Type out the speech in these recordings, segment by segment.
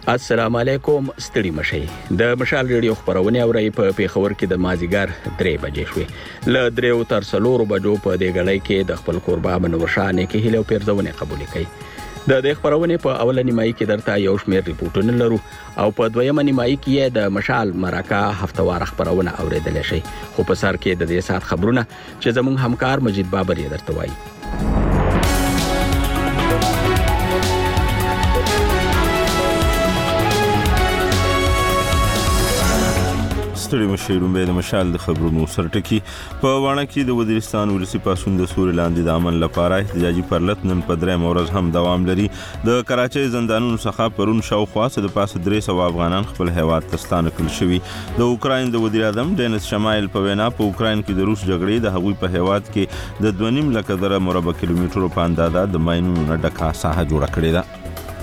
السلام علیکم. ستړي مشي د مشال ریډیو خبرونه اوري په پیښور کې د مازیګر 3 بجې شوې ل 3 تر 4 بجو په دې غړۍ کې د خپل قربا منورشانه کې هلو پیرځونه قبول کړي. د خبرونه په اولنی مای کې درته یو شمېر ریپورتونه لرو او په دویمه نیمای کې د مشال مرکه هفتوار خبرونه اوریدل شي. خو په سر کې د دې سات خبرونه چې زموږ همکار مجید بابر یې درته وایي. ستړي مشیرون به د مشال د خبرونو سرټکی په وانه کې د وزیرستان ولسی پاسون د سوري لاندې د امن لپاره احتجاجي پرلط نن په درې مورز هم دوام لري. د کراچۍ زندانونو څخه پرون شاوخوا د پاسه 300 افغانان خپل هیواد ته ستانه کړل شوي. د اوکراین د وزیر اعظم ډینس شمایل په وینا په اوکراین کې د روس جګړې د هغوی په هیواد کې د 2.5 لک مربع کیلومترو په اندازه د ماینونو نه ډکه ساحه جوړه کړې ده.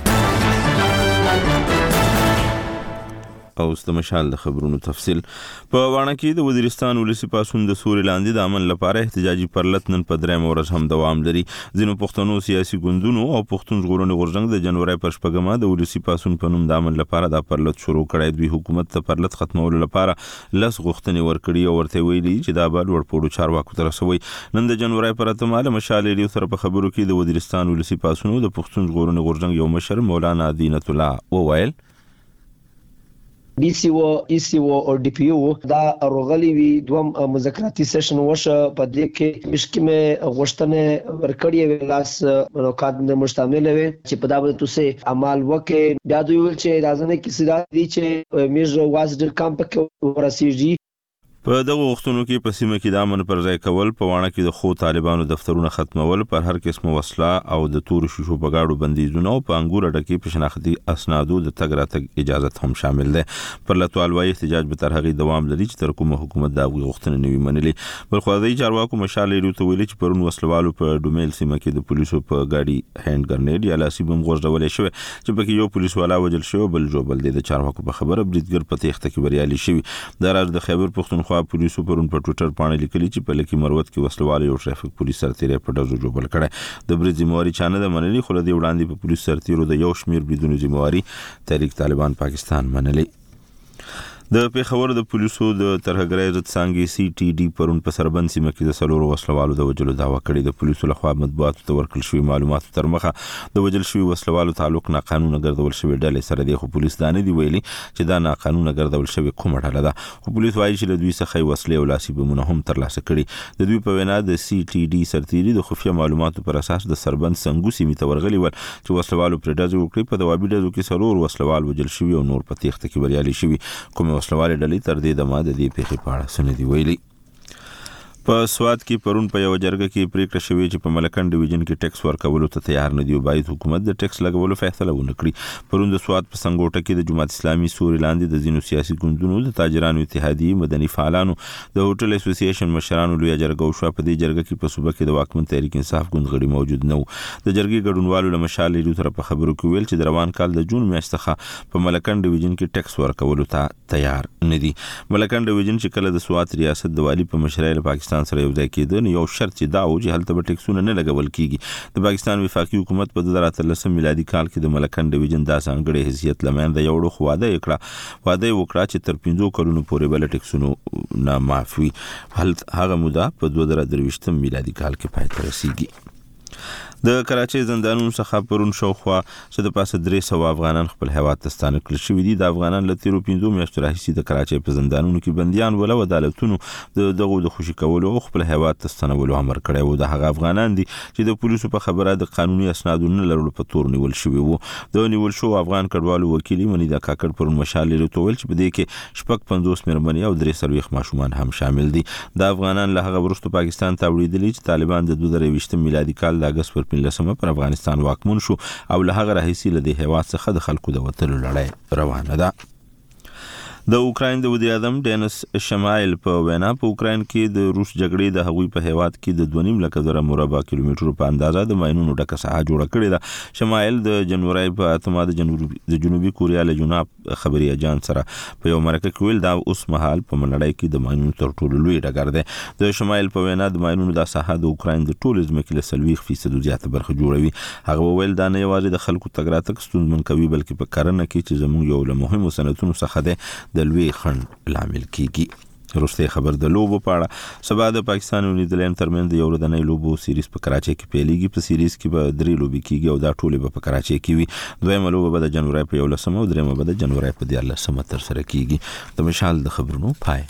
او د مشال د خبرونو تفصیل په وانه کې د وزیرستان ولسی پاسون د سوري لاندې د امن لپاره احتجاجي پرلط نن په درې مورز هم دوام لري. ځینو پښتنو سیاسي ګوندونو او پښتون ژغورنې غورځنګ د جنوري پر شپږمه د ولسی پاسون په نوم د امن لپاره د پرلط شروع کړی. دوی حکومت ته پرلط ختمولو لپاره لس غوښتنې ورکړي او ورته ویلي چې دا به لوړپوړو چارواکو ته رسوي. نن د جنوري پر اتمه مشال ریډیو سره په خبرو کې د وزیرستان ولسی پاسون د پښتون ژغورنې غورځنګ یو مشر مولانا دینت الله وویل ECO او DPO دا روغلی وی دوم مذاکراتی سیشن وشه په دې کې مشکمه غوښتنه ورکړی ویلاس نوکات نه مشتمل وي چې په دا باندې توسه عمل وکړي. بیا دوی ول چې راځنه کې سیدا دي چې میژ واز ډر کمپ کې ورسیږي. په دغه وختونو کې په سیمه کې د امن پر ځای کول په وانه کې د خو طالبانو دفترونه ختمول پر هر قسم وسله او د تور شیشو په گاډو بندیزونه او په انګور ډکې په شناختی اسنادو د تګ راتګ اجازه هم شامل ده. پر لټوالوي احتجاج به تر هغه دوام لري چې تر کومه حکومت دا غوښتنه نوي منلي. بل خو د چارواکو مشال لري ته ویلي چې پرون وسلوالو په ډومیل سیمه کې د پولیسو په گاډي هند ګرنیډ یا لاسي بم غورځول شوی چې پکې یو پولیس والا وجل شو بل جوبل د چارواکو په خبره بریدګر په تخته کې بریالي شوی. د راز د خیبر پښتونخوا پولیسو پرون په ټوئیټر باندې لیکلي چې په لکی مروت کې وسلوال یو ټرافیک پولیس سرتیرې په دزو جوړ کړي. د برید ذمہواری چانه د منلي خو د وړاندې په پولیس سرتیرو د یو شمیر بریدونو ذمہواری تحریک طالبان پاکستان منلي. د پیښور د پولیسو د ترهګرۍ ضد څانګې CTD پرون په سربند سیمه کې د سلور وسلوالو د وجلو دعوا کړې. د پولیسو لخوا مطبوعاتو ته ورکړل شوی معلوماتو تر مخه د وجل شوی وسلوالو تعلق نه قانون ګرځول شوی ډلې سره دی. خو پولیس دا نه دی ویلي چې دا نه قانون ګرځول شوی کومه ډله ده. خو پولیس وایي چې د دوی څخه وسلې او لاسي بمونه هم ترلاسه کړي. د دوی په وینا د CTD سرتیري د خفیه معلوماتو پر اساس د سربند څنګه سیمه ته ورغلي ول چې وسلوالو پر ډزو وکړي. په دوابي ډزو کې سلور وسلوال وجل شوی او نور په تخته کې بریالي شوی. کوم وسلوال ډلې تر دې دمه د دې پیښې په اړه سندې ویلي. په سواد کې پرون په یو جرګه کې پریکړه شوې چې په ملکن ډیویژن کې ټیکس ورکولو ته تیار نه دی او باید حکومت د ټیکس لګولو فیصله ونه کړي. پرون د سواد په سنگوټه کې د جماعت اسلامي سوري لاندې د زینو سیاسي ګوندونو د تاجرانو اتحادیې مدني فعالانو د هوټل اسوسییشن مشرانو لوی جرګه وشو. په دې جرګه کې په صوبه کې د واکمن تحریک انصاف ګوند غړي موجود نه وو. د جرګې ګډونوالو له مشال لري تر په خبرو کې ویل چې د روان کال د جون میاشتې څخه په ملکن ډیویژن کې ټیکس ورکولو ته تیار نه دي. ملکن ډیویژن چې کله د سواد ریاست د والی په مشرۍ له پاکستان سره یو ځای کې یو شرط چې دا و چې هلته به ټیکسونه نه لګول کیږي. د پاکستان وفاقي حکومت په 2013 میلادي کال کې د ملکن ډیویژن د ځانګړي حیثیت لمن د یوړو خواده وکړه چې تر 5 کلونو پورې بل ټیکسونه نه معافي. هغه موده په 2023 میلادي کال کې پای ته رسیږي. د کراچۍ زندانونو څخه پرون شاوخوا د پاسه 300 افغانان خپل هیواد ته ستانه کړل شوي دي. د افغانان له تیرو 5 میاشتو راهیسې د کراچۍ په زندانونو کې بندیان ول او عدالتونو د خوشي کولو او خپل هیواد ته ستنولو امر کړی و. د هغه افغانان دي چې د پولیسو په خبره د قانوني اسنادو نه لرلو په تور نیول شوي وو. د نیول شو افغان کډوالو وکیل منیدا کاکړ پرون مشال لري تویل چې په دې کې 50 مېرمنې او 3 ماشومان هم شامل دي. د افغانان له هغه وروسته پاکستان ته وړاندې چې طالبان د 2023 میلادي کال د اگست پر 15 پر افغانستان واکمن شو او له هغه راهیسې له دې هیواد څخه د خلکو د وتلو لړۍ روانه ده. د اوکراین د وزیر اعظم ډینس شمایل په وینا په اوکراین کې د روس جګړې د هغوی په هیواد کې د 2.5 لک مربع کیلومترو په اندازه د ماینونو ډکه ساحه جوړه کړې ده. شمایل د جنوري په اتمه د جنوبي کوریا له جناب خبري اجان سره په یو مرکه کې ویل دا اوس مهال په منړۍ کې د ماینونو تر ټولو لوی ډګر دی. د شمایل په وینا د ماینونو د ساحه د اوکراین د ټولو ځمکې له 40% زیاته برخه جوړوي. هغه ویل دا نه یوازې د خلکو تګ راتګ ستونزمن کوي بلکې په کرنه کې چې زموږ یو له مهمو صنعتونو څخه دی د لوی خنډ لامل کیږي. وروسته خبر د لوبو په اړه. سبا د پاکستان او نیدرلند ترمنځ یو ورځنی لوبو سیریز په کراچۍ کې پیلېږي. په سیریز کې به 3 لوبې کیږي او دا ټولې به په کراچۍ کې وي. دویمه لوبه به د جنوري په 11 او دریمه به د جنوري په 14 تر سره کیږي. د مشال د خبرونو پای.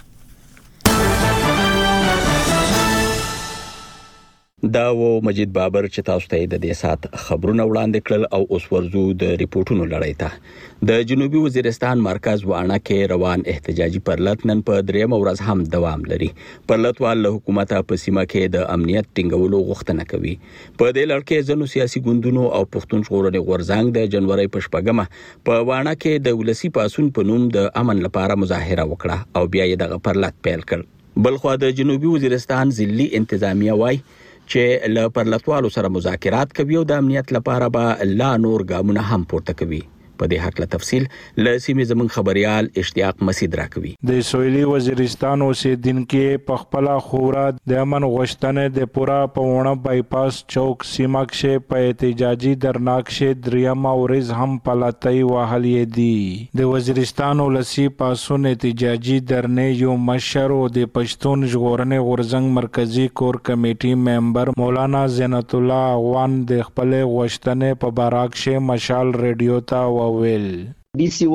دا و مجید بابر چې تاسو ته د دې سات خبرونه وړاندې کړل او اوس ورزو د ریپورتونو لړۍ ته. د جنوبي وزیرستان مرکز وانه کې روان احتجاجي پرلط نن په درېمه ورځ هم دوام لري. پرلطوال له حکومت په سیمه کې د امنیت ټینګولو غوښتنه کوي. په دې لړ کې ځینو سیاسي ګوندونو او پښتون ژغورنې غورځنګ د جنوري په 8 په وانه کې د ولسی پاسون په نوم د امن لپاره مظاهره وکړه او بیا یې دغه پرلط پیل کړ. بلخو د جنوبي وزیرستان ضلعي انتظامیه وای چې له پرلطوالو سره مذاکرات کوي او د امنیت لپاره به لا نور ګامونه هم پورته کوي. په دې حق له تفصیل له سیمې زمون خبريال اشتیاق مسید راکوي. د سویلي وزیرستان اوسیدونکو په خپل خورا د امن غوښتنې د پورا پونه بایپاس چوک سیمه کې په احتجاجي درناکشه دریمه ورځ هم پلاتای وهلې دي. د وزیرستان ولسی پاسون احتجاجي درنې یو مشر او د پښتون ژغورنې غورځنګ مرکزی کور کمیټي ممبر مولانا زینت الله وان د خپل غوښتنې په باراکشه مشال ریډیو ته ویل. ډي سي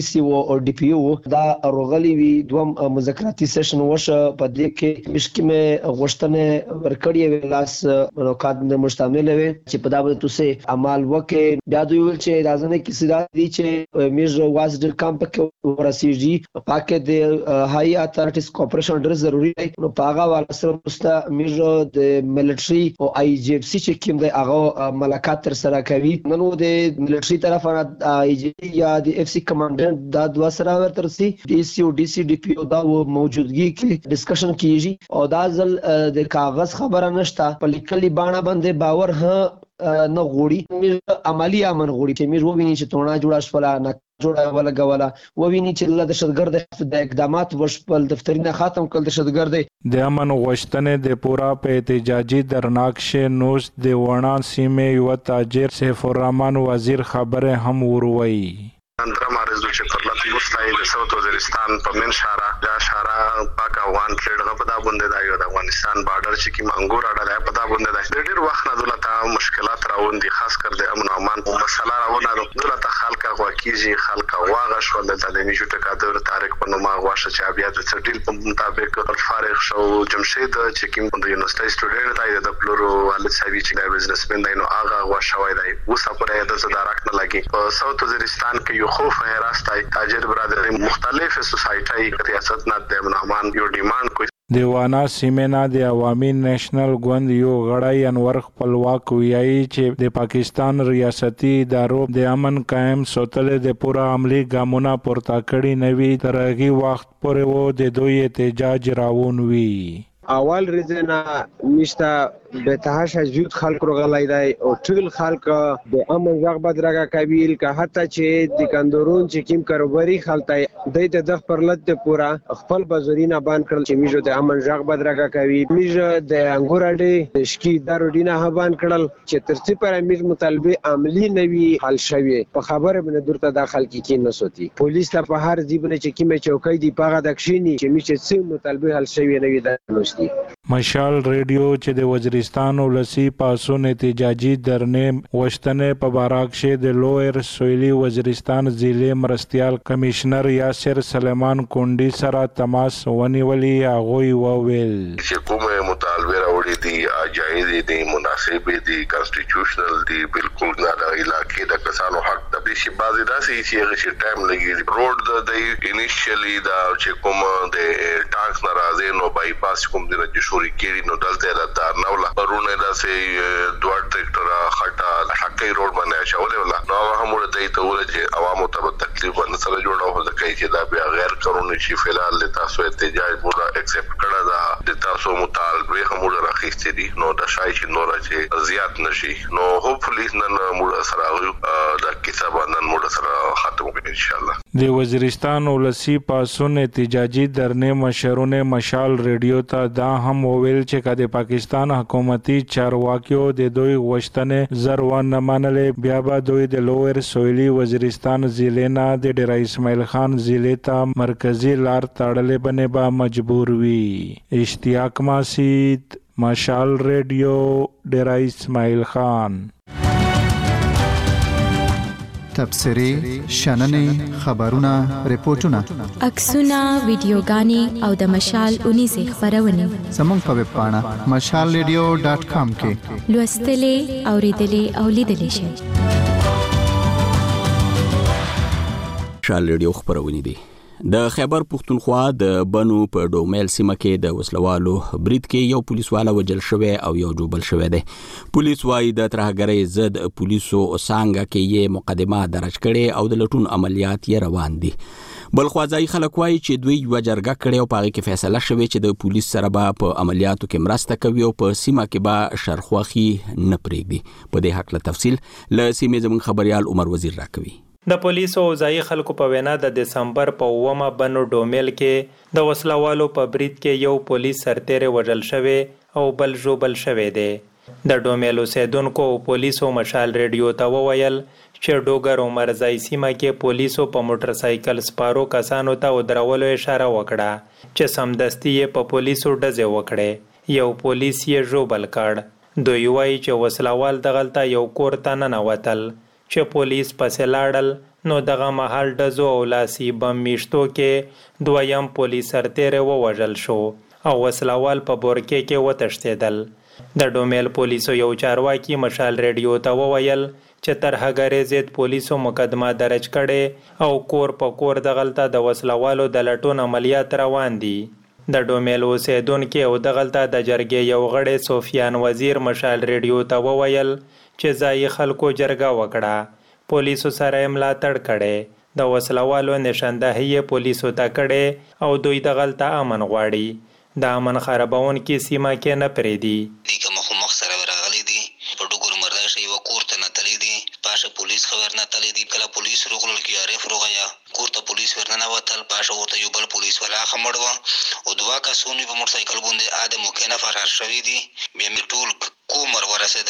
او ډي پی او دا روغلي وی دوم مذاکراتي سیشن وشه په دې کې مشکمه غوښتنه ورکړی ویلاس نوکات نه مشتمل وي چې په دا به تاسو عمل وکړي. بیا دوی ول چې راځنه کې سیدا دي چې میژ واز ډر کمپ کې ورسیږي پاکه د هاي اتارټیز کوپریشن ډر ضروری دی. نو پاغه وال سره مست میژ د ملټري او آی جی اف سی چې کوم د هغه ملاقات تر سره کوي. نو د ملټري طرفه آی جی یا اف سی کمانډنټ دا دوه سره ورترسي ډي سي او ډي سي ډي پی او دا موجودګي کې ډسکشن کیږي او دا ځل د کاغذ خبره نشته په لیکلي باندې باندې باور نه غوړي عملی امن غوړي چې موږ وویني چې تونه جوړه شپلا نه جوړه ولا غواله وویني چې د دهشتګرد د اقدامات وشپل دفترینه ختم کول دهشتګرد د امن غوښتنې د پورا په احتجاجي درناکشه نوش د وران سیمه یو تاجر سیف الرحمن وزیر خبره هم وروي. اندرا مارز چې پرلط مستای د ساوث وزیرستان په من شارع دا شارع پاک افغان ټریډ غپدا باندې دا یو د افغانستان بارډر چې کی منګور اړه پتا باندې دا ډېر وخت نه دلته مشکلات راوندي خاص کر د امن او امان په مسله راونه دلته خلک واکیږي خلک واغه شو د میجو ټکادر تاریخ په نوما غواشه چې بیا د سټیل په مطابق فارغ شو جمشید چې کوم د یونیورسيټي سټوډنټ دی د پلورو ولې سوي چې د بزنسمن دی نو هغه غواشه وای دی وسه پرې د صدارت نه لګي په ساوث وزیرستان کې خوف هراستای تاجر برادری مختلف سوسایټي ریاست نه د امن امان یو ډیماند کوي. دیوانا سیمنا د عوامي نېشنل ګوند یو غړی انور خپلواک ویایي چې د پاکستان ریاستي ادارو د امن قائم ساتل د پورا عملی ګامونه پورته کړي نوي ترغي وخت پورې وو د دوی احتجاج راوون وی. اول ریزنا نشتا به تهاشه زیات خلک روغلای دی او ټول خلک د امن رغبت راګه قبیل که حتی چې د کندورون چې کیم کاروباري خلک د د پرلط د پورا خپل بازارینه باندې کړل چې میجو د امن رغبت راګه کوي میجو د انګور اډي شکی دارودینه هبان کړل چې ترڅ پر میج مطالبه عملی نوي حل شوی په خبره باندې درته داخل کې نه سوتي پولیس ته په هر ځیبنه چې کیمه چوکۍ دی پاغه دښینی چې میچ څه مطالبه حل شوی نوي د مشال ریډیو چې د وزیرستان ولسی پاسون احتجاجي درنې وشتنه په باراکشه د لویر سویلي وزیرستان ضلع مرستيال کمشنر یاسر سلیمان کونډي سره تماس ونیولي اغوي وویل چې کومه مطالبه راوړي دي جایز دي مناسب دي کانسټیټیوشنل دي بالکل نه د علاقې د کسانو حق د بشي بازي داسې چې ټایم لګي روډ د انیشلی دا چې کوم د ټانکس ناراضي نو بایپاس کوم د جوړی کېږي نو دلته د نوله پرونه داسې دوه ټریکټر خټه حقي روډ باندې شاولې ولا نو هم ورته ته ول چې عوامو ته تکلیف ډایرکټلی باندې سره جوړه هو ځکه چې دا بیا غیر قانوني شي. فلال تاسو احتجاج موږ اکسپټ کړه دا د تاسو مطالبه هم راخېستې دي نو د شای چې نور چې زیات نشي نو هوپفلی نن موږ سره دا کتاب نن موږ سره ختم کړو ان شاء الله. د وزیرستان ولسی پاسون احتجاجي درنه مشرونه مشال ریډیو ته دا هم وویل چې کله پاکستان حکومتي چارواکیو د دوی غوښتنې زروان نه منلې بیا به دوی د لویر سویلي وزیرستان ضلع نه د ډیر اسماعیل خان ضلع ته مرکزی لار تړلې بنې به مجبور وي. اشتیاق ماسید، مشال ریډیو، ډیر اسماعیل خان. تبصرې، شننې، خبرونه، ریپورتونه، عکسونه، ویډیوګانې او د مشال 19 خبرونه زموږ په ویب پاڼه mashalradio.com کې لوستلې، اوریدلې او لیدلې شئ. مشال ریډیو خبرونه دي. د خیبر پختونخوا د بنو په ډومیل سیمه کې د وسلوالو برید کې یو پولیسوالا وجل شوی او یو جوبل شوی دی. پولیس وايي د ترهګرۍ ضد پولیسو څنګه کې یې مقدمه درج کړي او د لټون عملیات یې روان دي. بل خوازای خلک وايي چې دوی یو جرګه کړي او پاره کې فیصله شوه چې د پولیس سره به په عملیاتو کې مرسته کوي او په سیمه کې به شرخواخي نه پرېږدي. په دې حق له تفصیل له سیمې زموږ خبريال عمر وزیر راکوي. د پولیسو او ځایي خلکو په وینا د دسمبر په 9 بنو ډومیل کې د وسلوالو په برید کې یو پولیس سرتیری وژل شوی او بل ژوبل شوی دی. د ډومیل اوسیدونکو او پولیسو مشال ریډیو ته وویل چې ډوګر او مرزای سیمه کې پولیسو په موټر سایکل سپارو کسانو ته ودرولو اشاره وکړه چې سمدستي یې په پولیسو ډزې وکړې. یو پولیس یې ژوبل کړ. دوی وایي چې وسلوال دغلته یو کور ته ننوتل چې پولیس پسې لاړل نو دغه مهال ډزو او لاسي بم میشتو کې دویم پولیس سرتیری ووژل شو او وسلوال په بورکې کې وتښتېدل. د ډومیل پولیسو یو چارواکي مشال ریډیو ته وویل چې ترهګرۍ ضد پولیسو مقدمه درج کړي او کور په کور دغلته د وسلوالو د لټون عملیات روان دي. د ډومیل اوسیدونکي او دغلته د جرګې یو غړی سفیان وزیر مشال ریډیو ته وویل چې ځایي خلکو جرګه وکړه. پولیسو سره ملاتړ کړي. د وسلوالو نشاندهي پولیسو ته کړي او دوی دغلته امن غواړي. د امن خرابونکي سیمه کې نه پریدي. دیګه مخ سره ورغلي دي په ډوګر مردا شي و کور ته نه تللی دي پاشه پولیس خبر نه تللی دي کله پولیس روغل کې عارف روغیا کور ته پولیس ورننه وتل پاشه ورته یو بل پولیس ولا خمړو او دوا کسونی په موټر سایکل باندې ادمو کې نه فرار شوی دي. بیا می ټول کومر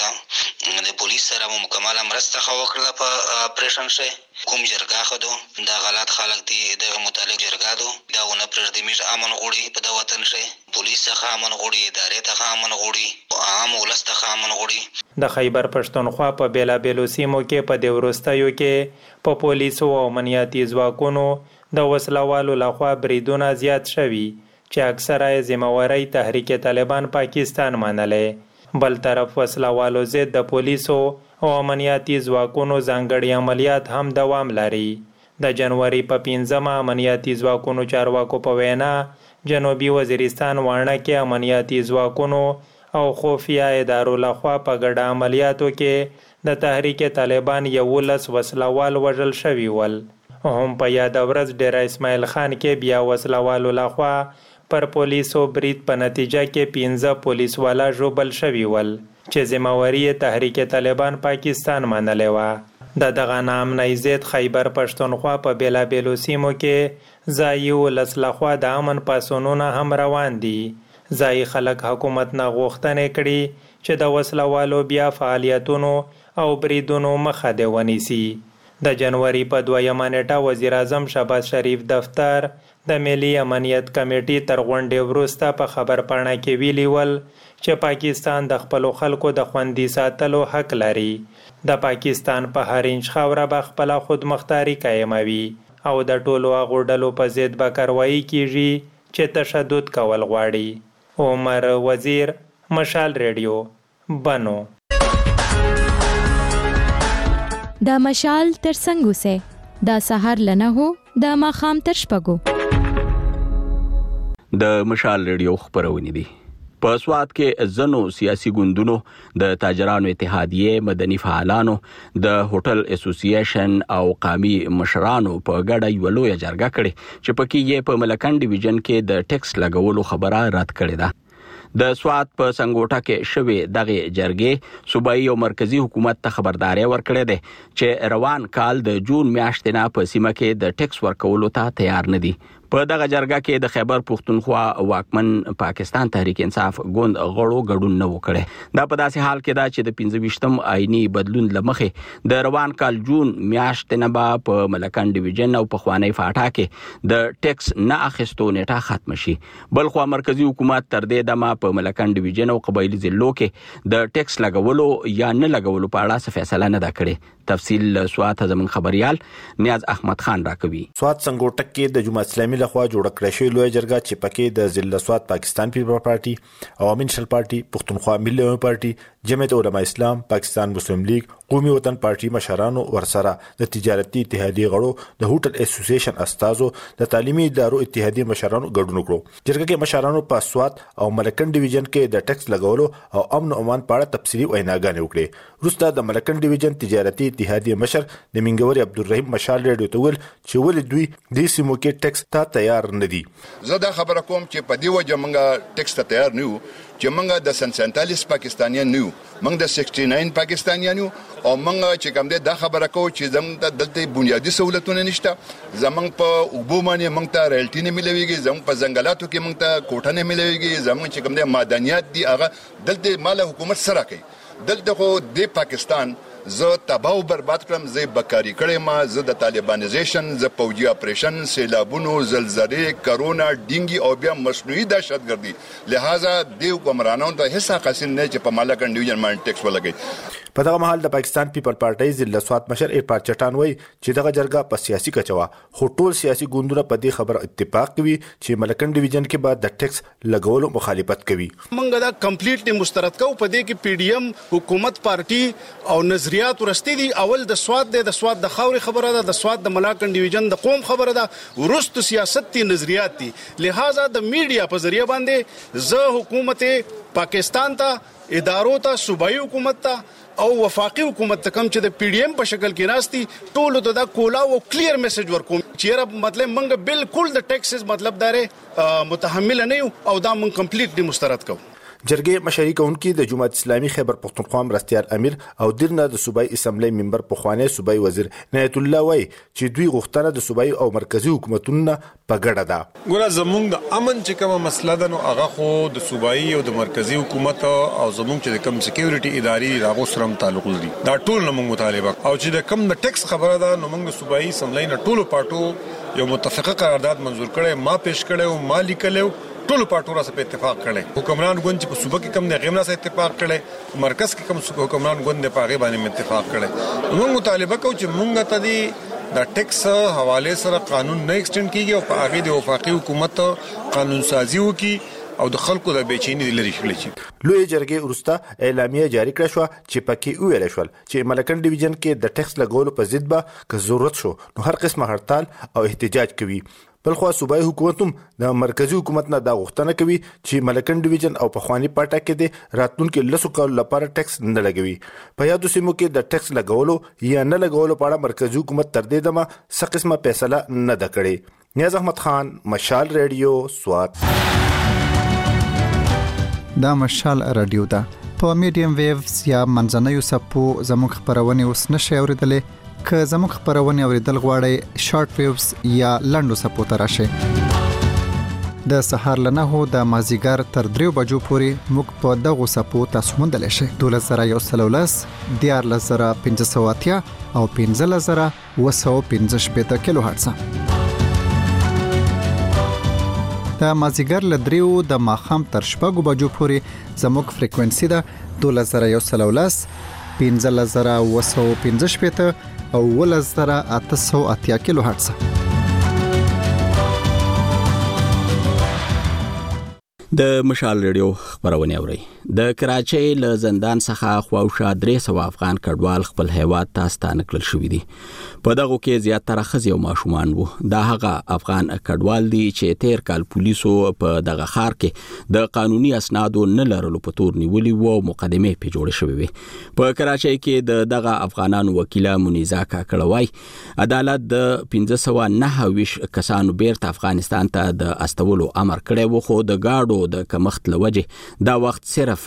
ورسېده د پولیس سره مکمله مرسته وکړه په اپریشن شي. کوم جرګه خدو دا غلط خلک دي د متعلق جرګه دو دا ونه پرځدمیش امن غوړي په د وطن شي. پولیس څخه امن غوړي، ادارې ته امن غوړي، عام ولس ته امن غوړي. د خیبر پښتونخوا په بیلابیلو سیمو کې په د ورستیو کې په پولیسو او امنیتي ځواکونو د وسلوالو لخوا بریدونه زیات شوي چې اکثره ذمہواری تحریک طالبان پاکستان منلې. بل طرف وسلوالو ضد د پولیسو او امنیتي ځواکونو ځانګړي عملیات هم دوام لري. د جنوري په 15 امنیتي ځواکونو چارواکو په وینا جنوبي وزیرستان وانه کې امنیتي ځواکونو او خفیه ادارو لخوا په ګډه عملیاتو کې د تحریک طالبان 11 وسلوال وژل شوي ول. هم په یاد ورځ ډیر اسماعیل خان کې بیا وسلوالو لخوا پر پولیسو برید په نتیجه کې 15 پولیس والا ژوبل شوي ول چې ذمہواری تحریک طالبان پاکستان منلې و. د دغه نام نه زید خیبر پښتونخوا په بیلابیلو سیمو کې ځایي ولس لخوا د امن پاسونونه هم روان دي. ځایي خلک حکومت نه غوښتنې کړي چې د وسلوالو بیا فعالیتونو او بریدونو مخه دې ونیسي. د جنوري په 2 نیټه وزیر اعظم شهباز شریف دفتر د ملي امنیت کمیټې تر غونډې وروسته په خبر پاڼه کې ویلي ول چې پاکستان د خپل خلکو د خوندي ساتلو حق لري. د پاکستان په هر انچ خاوره به خپل خودمختاري قائموي او د ټولو هغو ډلو په ضد به کاروایی کیږي چې تشدد کول غواړي. عمر وزیر، مشال ریډیو، بنو. د مشال تر څنګه سه د سحر لنه هو د ماخام تر شپګو. د مشال ریډیو خبرونه دي. په سواد کې ځنو سیاسي ګوندونو د تاجرانو اتحادیه مدني فعالانو د هوټل اسوسییشن او قومي مشرانو په ګډه یو لوی جرګه کړې چې پکې یې په ملکن ډیویژن کې د ټیکس لګولو خبره رد کړې ده. د سواد په سنګوټه کې شوی دغه جرګې صوبایي او مرکزی حکومت ته خبرداري ورکړې ده چې روان کال د جون میاشتې نه په سیمه کې د ټیکس ورکولو ته تیار نه دي. په دغه جرګه کې د خیبر پښتونخوا واکمن پاکستان تحریک انصاف ګوند غړو ګډون نه وکړي. دا په داسې حال کې ده چې د 25م آئینی بدلون لمخې د روان کال جون میاشتې نه په ملکن ډیویژن او په خوانی فاټا کې د ټیکس نه اخیستو نیټه ختم شي. بل خو مرکزی حکومت تر دې دمه په ملکن ډیویژن او قبایلی ضلعو کې د ټیکس لګولو یا نه لګولو په اړه څه فیصله نه ده کړې. تفصیل سواد زمون خبريال نیاز احمد خان راکوي. سواد سنګوټک کې د جماعت اسلامي لخوا جوړ کړی شوی لوی جرګه چې پکې د ضلع سواد پاکستان پیپل پارټي، عوامي نېشنل پارټي، پښتونخوا ملي پارټي، جمعیت علماء اسلام، پاکستان مسلم لیگ، قومي وطن پارټي مشرانو ورسره د تجارتي اتحادیې غړو، د هوټل اسوسییشن استادو، د تعلیمي ادارو اتحادیې مشرانو ګډون وکړو. جرګه کې مشرانو په سواد او ملکن ډیویژن کې د ټیکس لګولو او امن او امان په اړه تفصیلي ویناګانې وکړې. وروسته د ملکن ډیویژن تجارتي اتحادیې مشر د منګوري عبدالرحیم مشال ریډیو ته ویل چې ولې دوی د سیمو کې ټیکس ته تیار نه دي. زه دا خبره کوم چې په دې وجه موږ ټیکس ته تیار نه یو چې موږ د 47 پاکستانیان نه یو، موږ د 69 پاکستانیان یو او موږ چې کوم دا خبره کوو چې زموږ دلته بنیادی سہولتونه نشته. زموږ په اوبو باندې موږ ته ریلټي نه ملويږي، زموږ په ځنګلاتو کې موږ ته کوټه نه ملويږي، زموږ چې کوم معدنیات دي هغه دلته مال حکومت سره کوي. دلته خو د پاکستان زه تباہ و برباد کړم، زه بکاری کړم، زه د طالبانیزیشن، زه پوجي اپریشن، سیلابونو، زلزلې، کرونا، ډینګي او بیا مصنوعي دهشتګردي. لہذا د حکمرانانو ته هیڅ قصین نه چې په ملکن ډیویژن باندې ټیکس ولګي. په دغه محل د پاکستان پیپل پارټي ضلع سواد مشر ارفان چټان وایي چې دغه جرګه په سیاسي کچوا خو ټول سیاسي ګوندونه په دې خبره اتفاق کوي چې ملکن ډیویژن کې بعد د ټیکس لګولو مخالفت کوي. موږ دا کمپلیټلی مسترد کوو. په دې کې پی ډی ایم حکومت پارټي او نظریات ورسته دي. اول د سواد د خاوري خبره ده، د سواد د ملکن ډیویژن د قوم خبره ده، ورست سیاست دي، نظریات دي. لہذا د میډیا په ذریعہ باندې زه حکومت پاکستان ته، ادارو ته، صوبایي حکومت ته او وفاقي حکومت ته کم چې د پی ډی ایم په شکل کې ناشتي ټول ته دا کولا او کلیر میسج ورکوم چې مطلب منګ بالکل د ټیکسز مطلب داره متحمل نه یو او دا من کمپلیټلی مسترد کوو. جرګې مشري کوونکي د جماعت اسلامي خیبر پښتونخوا مرستيال امیر او درنه د صوبایي اسمبلی ممبر په خوانه صوبایي وزیر نایت الله وای چې دوی غوښتنه د صوبایي او مرکزی حکومتونو په ګډه ده. ګوره زمونږ د امن چې کومه مسله ده نو هغه خو د صوبایي او د مرکزی حکومت او زمونږ چې کوم سکیورټي ادارې راغو سره تعلق لري دا ټول نو موږ مطالبه او چې د کوم د ټیکس خبره ده نو موږ صوبایي اسمبلی نه ټولو پټو یو متفقه قرارداد منزور کړي، ما پیش کړي او ما لیکلو ټول پټورا سره اتفاق کړي. حکمران ګوند چې په صوبه کې کم نه غیمنا سره اتفاق کړي، مرکز کې کم حکمران ګوند په هغه باندې اتفاق کړي. موږ مطالبه کوو چې موږ ته دي د ټیکس حواله سره قانون نه ایکسټند کیږي او په هغه د وفاقي حکومت قانون سازي وکړي او د خلکو د بیچینی لري شي. لوی جرګې ورسته اعلامیه جاری کړه شو چې پکې ویل شو چې ملکن ډیویژن کې د ټیکس لګولو په ضد به که ضرورت شو نو هر قسمه هړتال او احتجاج کوي. بلخو صوبایي حکومت هم د مرکزی حکومت نه دا غوښتنه کوي چې ملکن ډیویژن او په خواني پټا کې د راتلونکو لسو کال لپاره ټیکس نه لګوي. په یادو سیمو کې د ټیکس لګولو یا نه لګولو په اړه مرکزی حکومت تر دې دمه څه قسمه فیصله نه ده کړې. نیاز احمد خان، مشال ریډیو، سواد. دا مشال رادیو ده په میډیم ویوز یا منځنوي سپو زموږ خبرونه اوس نشي اوریدلې. که زموږ خبرونه اوریدل غواړئ شارټ ویوز یا لنډو سپو ته راشئ. د سهار له 9 د مازیګر تر 3 بجو پورې موږ په دغو سپو تاسو موندلی شئ. 12113 14580 او 15715 کیلو هرتز. د مازیګر له 3 د ماښام تر 6 بجو پورې زموږ فریکوئنسي ده 12113 15715 او 11880 کیلو هرتز. د مشال ریډیو خبرونه اوري. د کراچۍ له زندان څخه خواوشا 300 افغان کډوال خپل هیواد ته ستانه کړل شوې دي. په دغه کې زیاتره ښځې او ماشومان وو. دا هغه افغان کډوال دي چې تیر کال پولیسو په دغه ښار کې د قانوني اسنادو نه لرلو په تور نیولي وو او مقدمه په جوړه شوې وي. په کراچۍ کې دغه افغانانو وکیله منیزا کاکړوای عدالت د 1529 کسانو بیرته افغانستان ته د استولو امر کړی و، خو د گاډو د کمښت لوجه دا وخت صرف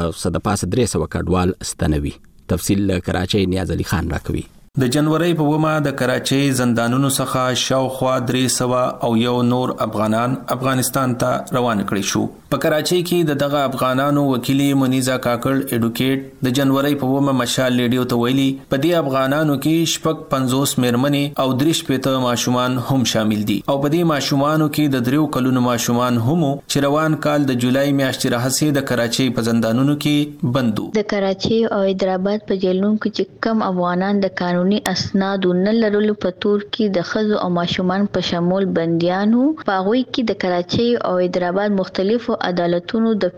300 کډوال ستنوي. تفصیل کراچۍ نیاز علي خان راکوي. د جنوري په ومه د کراچۍ زندانونو څخه شاوخوا 300 او یو نور افغانان افغانستان ته روان کړي شو. په کراچۍ کې دغه افغانانو وکیلی منیزا کاکړ اډوکیټ د جنوري په ومه مشال ریډیو ته ویلي په دې افغانانو کې شپږ 50 میرمنې او 3 ماشومان هم شامل دي او په دې ماشومانو کې د 3 کلونو ماشومان هم چې روان کال د جولای میاشتې راهیسې د کراچۍ په زندانونو کې بندو. د کراچۍ او حیدرآباد په جیلونو کې چې کم افغانان د قانوني اسنادو نه لرلو په تور کې د ښځو او ماشومان په شمول بنديانو په هغوی کې د کراچۍ او حیدرآباد مختلفو عدالتونو د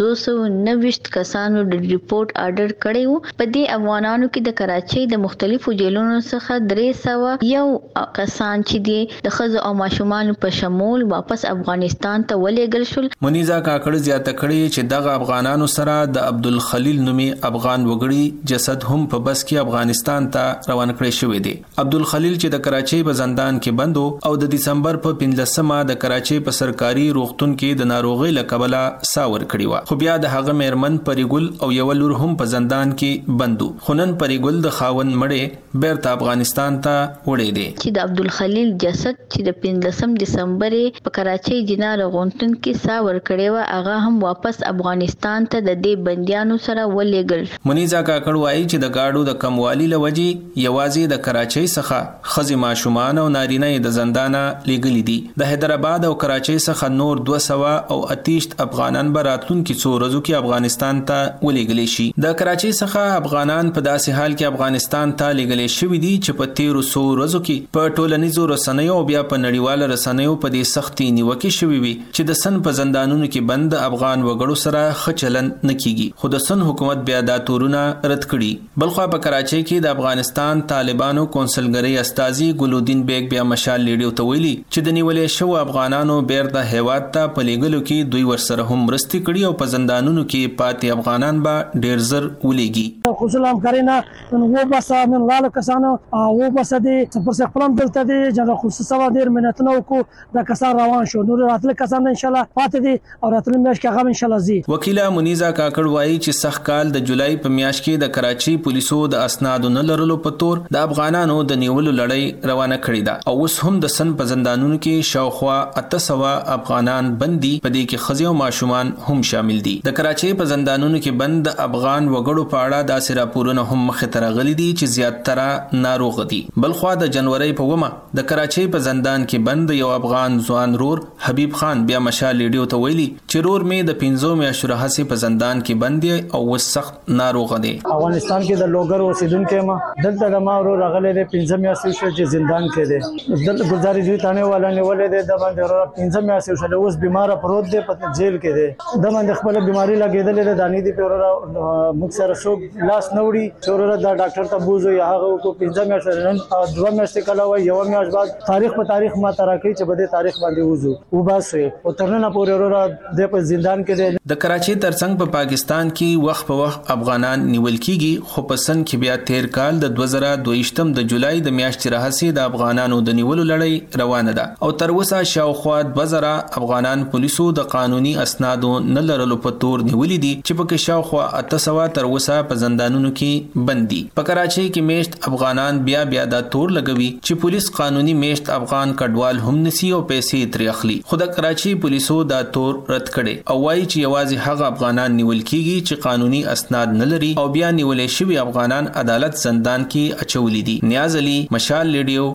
590 کسانو د ریپورت آرډر کړی وو. په دې افغانانو کې د کراچۍ د مختلفو جیلونو څخه 300 یو کسان چې دي د ښځو او ماشومان په شمول واپس افغانستان ته ولېږل شول. منیزا کاکړ زیاته کړی چې دغه افغانانو سره د عبدالخلیل نومي افغان وګړي جسد هم په بس کې افغانستان ته روان کړی شوی دی. عبدالخلیل چې د کراچۍ په زندان کې بندو او د دسمبر په 15مه د کراچۍ په سرکاري روغتون کې د ناروغۍ له کبله ساور کړی و، خو بیا د هغه میرمن پریګل او یو لور هم په زندان کې بندو. خنن پریګل د خاون مړې بیرته افغانستان ته وړې دي. چې د عبدالخلیل جسد چې د 15 دسمبر په کراچۍ جنار غونټن کې ساور کړی و، هغه هم واپس افغانستان ته د دې بنديانو سره ولېږل. منیزا کاکړ وایي چې د گاډو د کموالي لوجې یوازې د کراچۍ څخه خزي ماشومان او نارینه د زندانه لګلې دي. د حیدرآباد او کراچۍ څخه نور 200 او 28 افغانان براتون کې څو ورځو کې افغانستان ته ولېږل شي. د کراچۍ څخه افغانان په داسې حال کې افغانستان ته لېږل شوي دي چې په 1300 ورځو کې په ټولنیزو رسنیو او بیا په نړیوالو رسنیو په دې سختي نیوکې شوي وي چې د سن په زندانونو کې بند افغان وګړو سره ښه چلن نه کیږي، خو د سن حکومت بیا دا تورونه رد کړي. بلخوا په کراچۍ کې د افغانستان طالبانو کونسلګری استاذي ګلودین بیگ بیا مشال لیډیو ته ویلي چې د نیولې شو افغانانو بیرته هیواد ته په لېږلو کې دوی ورسره هم مرستې کړي او په زندانونو کې پاتې افغانان به ډېر زر ولېږي. خصوصا همکارینا نو بس من لاله کسانو او بس دې پر څه خپلم دلته دې جنرال خصوصا ډېر مننه وکړو د کسان روان شو نور راتل کسان ان شاء الله پاتې دي او راتل میاشت کې هغه ان شاء الله زی. وکیله منیزا کاکړ وایي چې سخت کال د جولای په میاشت کې د کراچۍ پولیسو د اسنادو نه لرلو په تور د افغانانو د نیولو لړۍ روانه کړې ده او اوس هم د سن په زندانونو کې شاوخوا 800 افغانان بندي، په دې کې ښځې او ماشومان هم شامل دي. د کراچۍ په زندانونو کې بند افغان وګړو په اړه داسې راپورونه هم مخې ته راغلي دي چې زیاتره ناروغ دي. بلخوا د جنوري په ومه د کراچۍ په زندان کې بند یو افغان ځوان رور حبیب خان بیا مشال لیډیو ته ویلي چې رور می د 15 میاشتو راهیسې په زندان کې بند دی او وس سخت ناروغ دی. افغانستان کې د لوګر اوسیدونکو ما دلته د ما ورو راغلي د 15 میاشتې شو چې زندان کې دی. دلته ګزارې دوی تانه والا نیولې ده د باندې 15 میاشتې شو اوس بیمار پروت دی په جیل کې دی. د باندې خپل بیماری لګیدلې ده دانی دی پورا موږ سره شو لاس نوړي چورره د ډاکټر ته بوزو یا هغه کو 15 میاشتې نن 2 میاشتې کلا وای یو میاشت بعد تاریخ په تاریخ ما تراکي چې بده تاریخ باندې وځو او باسه او ترنه پورا د په زندان کې دی. د کراچۍ ترڅنګ په پاکستان کې وخت په وخت افغانان نیول کیږي، خو په سن کې بیا تیر کال د 2022 د جولای د میاشتې راهیسې د افغانانو د نیولو لړۍ روانه ده او تر اوسه شاوخوا 2000 افغانان پولیسو د قانوني اسنادو نه لرلو په تور نیولې دي چې په کې شاوخوا 800 تر اوسه په زندانونو کې بندي. په کراچۍ کې میشت افغانان بیا دا تور لګوي چې پولیس قانوني میشت افغان کډوال هم نسی او پیسې ترې اخلي، خو د کراچۍ پولیسو دا تور رد کړي او وایي چې یوازې هغه افغانان نیول کیږي چې قانوني اسناد نه لري او بیا نیولې شوی افغانان عدالت زندان کې اچولې دي. نیاز علي مشال لیډیو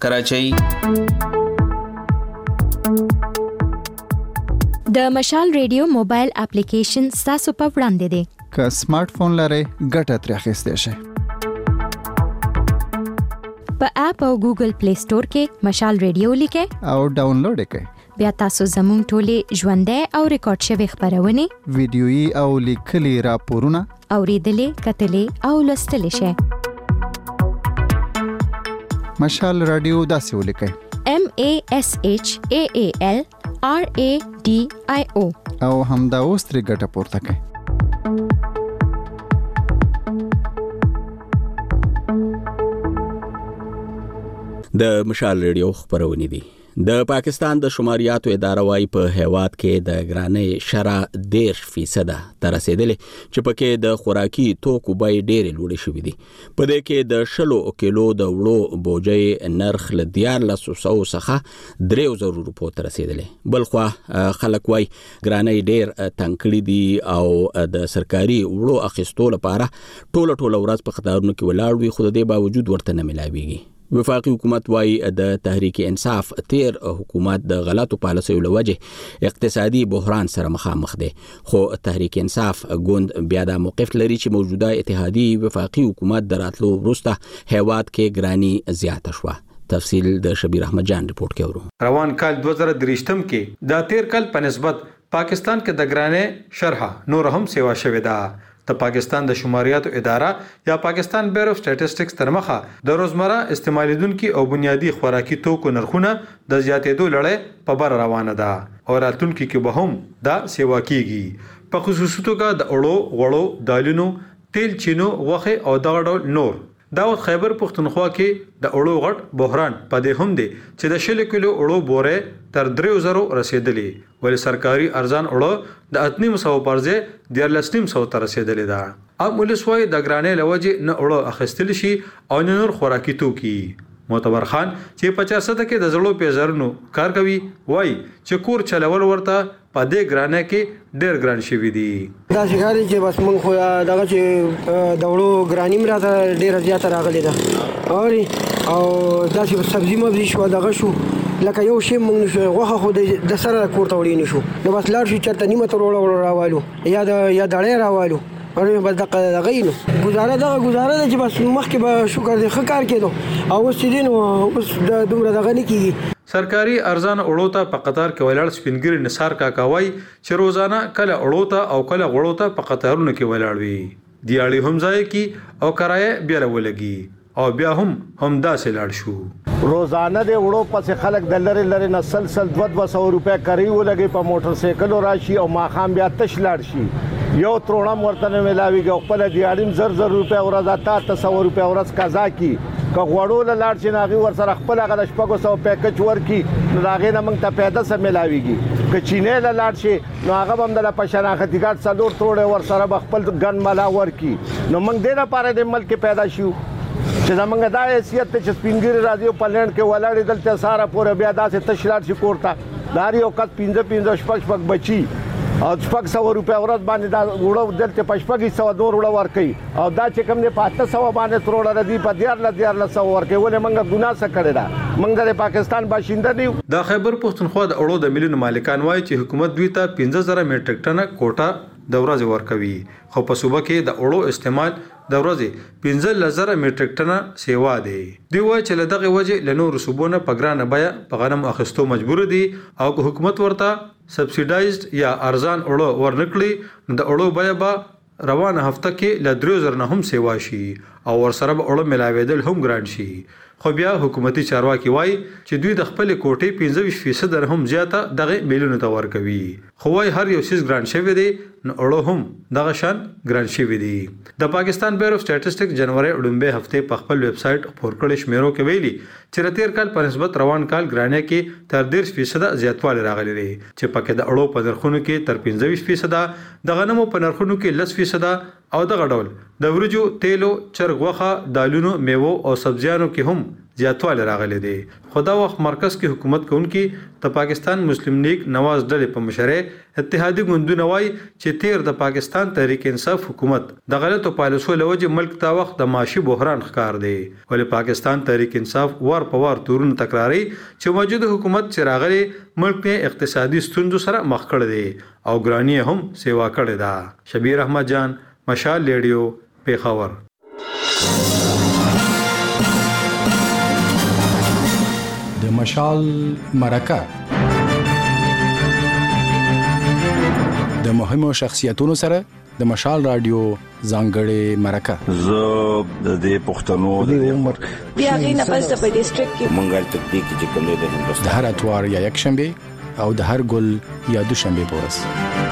کراچۍ. د مشال ریډیو موبایل اپلیکیشن تاسو په وړاندې دی. که سمارټ فون لرئ ګټه ترې اخیستی شئ. په اپ او ګوګل پلی سٹور کې مشال ریډیو لیکئ او ډاونلوډ یې کړئ. بیا تاسو زموږ ټولې ژوندۍ او ریکارډ شوی خبرونه ویډیويي او لیکلي راپورونه اوریدلې کتلې او لوستلې شئ. مشال رادیو داسې ولیکئ MASHAALRADIO او همدا اوس ترې ګټه پورته کړئ. د مشال ریډیو خبرونه دي. د پاکستان د شماریاتو اداره وايي په هیواد کې د ګرانۍ شرح 10% تر رسیدلې چې پکې د خوراکي توکو بیې ډېرې لوړې شوې دي. په دې کې د 10 کیلو د وړو بوجۍ نرخ ل 1400 څخه 3000 روپو تر رسیدلې. بلخوا خلک وايي ګرانۍ ډېر تنګړې دي او د سرکاري وړو اخیستو لپاره ټوله ورځ په قطارونو کې ولاړ وي، خو د دې باوجود ورته نه ملاويږي. وفاقي حکومت وايي د تحریک انصاف تیر حکومت د غلطو پالیسیو لوجه اقتصادي بحران سره مخامخ دی، خو تحریک انصاف ګوند بیا د موقف لري چې موجوده اتحادي وفاقي حکومت دراتلو وروسته هیواد کې ګرانی زیاته شوه. تفصیل د شبیر احمد جان رپورت کې ورو. روان کال 2023 کې د تیر کال په نسبت پاکستان کې د ګرانۍ شرح نور هم سیوا شوې ده. د پاکستان د شماریاتو اداره یا پاکستان بیورو اف سټیټسټکس تر مخه د روزمره استعمالیدونکو او بنیادی خوراکي توکو نرخونه د زیاتېدو لړۍ په بر روانه ده او راتلونکي کې به هم دا سیوا کیږي. په خصوصي توګه د اړو غړو دالونو تیل چینو غوخه او دغه ډول نور. داود خیبر پښتونخوا کې د اړو غټ بحران پدې هم دی چې د 100 کیلو اړو بوره تر 3000 رسیدلې، ولې سرکاري ارزان اړو د 800 پرځه 1300 تر رسیدلې ده. اب ولسوای د ګرانې لوجه نه اړو اخیستل شي او نور خوراکي توکي. معتبر خان چې 50 کې د زړو پیزرونو کار کوي وای چې کور چلول ورته په دې ګرانه کې ډېر ګران شوی دی. دا څنګه چې بس مونږ خو دغه چې دورو ګرانی مراته ډېر زیات راغلی ده او دا چې سبزی مبزي شو دغه شو لکه یو شی مونږ نشو غوخه خو د سره کوړه وړي نشو نو بس لاړ شو چرته نیمه تر راوالو یا دړې راوالو ورته بس دغه غینو گزاره ده چې بس مخکې به شکر دې خکار کېدو او اوس دې نو اوس د دومره دغه نه کیږي. سرکاري ارزان اړو ته په قطار کې ولاړ سپینګری نثار کاکاوي چې روزانه کله اړو ته او کله غړو ته په قطارونو کې ولاړ وي. دیاړي هم ځای کی او کرایه بیا ولګي او بیا هم داسې لاړ شو. روزانه د وړو پسې خلک د لری نه سلسل 200 روپے کری ولګي په موټر سایکل راشي او ماخام بیا تش لاړ شي. یو ترونه مرته نه ملاويږي خپل دیاړم زر روپے ورځ تا 300 روپے ورځ قضا کی که غوړو لاړ شي ناغي ور سره خپل هغه د 500 پیکج ورکی نو هغه نه موږ ته پیدا سم ملاويږي. که چینه لاړ شي نو هغه هم د پښناختی ګټ څلور تروړه ور سره خپل ګن ملا ورکی نو موږ دې لپاره د ملک پیدا شو چې زمونږ د حیثیت چې سپینګری راځي په لند کې ولاړې دلته ساره پورې بیا داسې تشلار شي کوړه داري او کټ 15 شپږ بچي او 500 روپے ورځ باندې دا وړو دلته 500 نور وړو ورکي او دا چې کوم نه 500 باندې تروړه ردی په 1400 ورکي ولې منګه ګناه څه کړی دا منګه د پاکستان باشنده دی. دا خیبر پښتونخوا د اړو د ملیونو مالکان وایي چې حکومت دوی ته 15000 میټریک ټنه کوټه د ورځې ورکوي، خو په صوبه کې د اړو استعمال د ورځې 15000 میټریک ټنه سیوا دی. دوی وایي چې له دغه وجه له نورو صوبونو په ګرانه بیه په غنم اخیستو مجبور دي او که حکومت ورته سبسیډایزد یا ارزان اړو ورنکړي نو د اړو بیه به روانه هفته کې له 3000 نه هم سیوا شي او ورسره به اړو ملاویدل هم ګران شي. خو بیا حکومتي چارواکي وایي چې دوی د خپل کوټې 25% هم زیاته دغه میلیونو ته ورکوي، خو وایي هر یو سیس ګران شوی دی نو اړو هم دغه شان ګران شوی دی. د پاکستان بیورو اف سټیټسټکس جنوري وړاندې هفته په خپل ویب سټ خبر کړي شمیرو کې ویلي چې تیر کال په نسبت روان کال ګرانۍ کې تر 10% زیاتوالی راغلی دی چې پکې د اړو په نرخونو کې تر 15%، د غنمو په نرخونو کې 10% او دغه ډول د ورجو تیلو چرګ غوخه دالونو میوه او سبزیانو کې هم زیاتوالی راغلی دی. خدا وخت مرکز کې حکومت کوونکی د پاکستان مسلم لیگ نواز ډلې په مشرۍ اتحادي ګوندونه وایي چې تیر د پاکستان تحریک انصاف حکومت د غلطو پالیسیو له وجې ملک ته وخت د معاشي بحران ښکار دی، ولې پاکستان تحریک انصاف وار په وار تورونه تکراري چې موجوده حکومت چې راغلی ملک ته اقتصادي ستونزو سره مخ کړی دی او ګرانی هم سیوا کړی ده. شبیر احمد جان، مشال ریډیو، پیښور. د مشال مرکه د مهمو شخصیتونو سره د مشال رادیو ځانګړې مرکه زه د پښتنو د عمر بیا غي نه پس په ډیسټریکټ کې مونږه تطبیق چې کوم د هندوستان د هر اتوار یا یک شنبه او د هر ګل یا دوشنبه پورس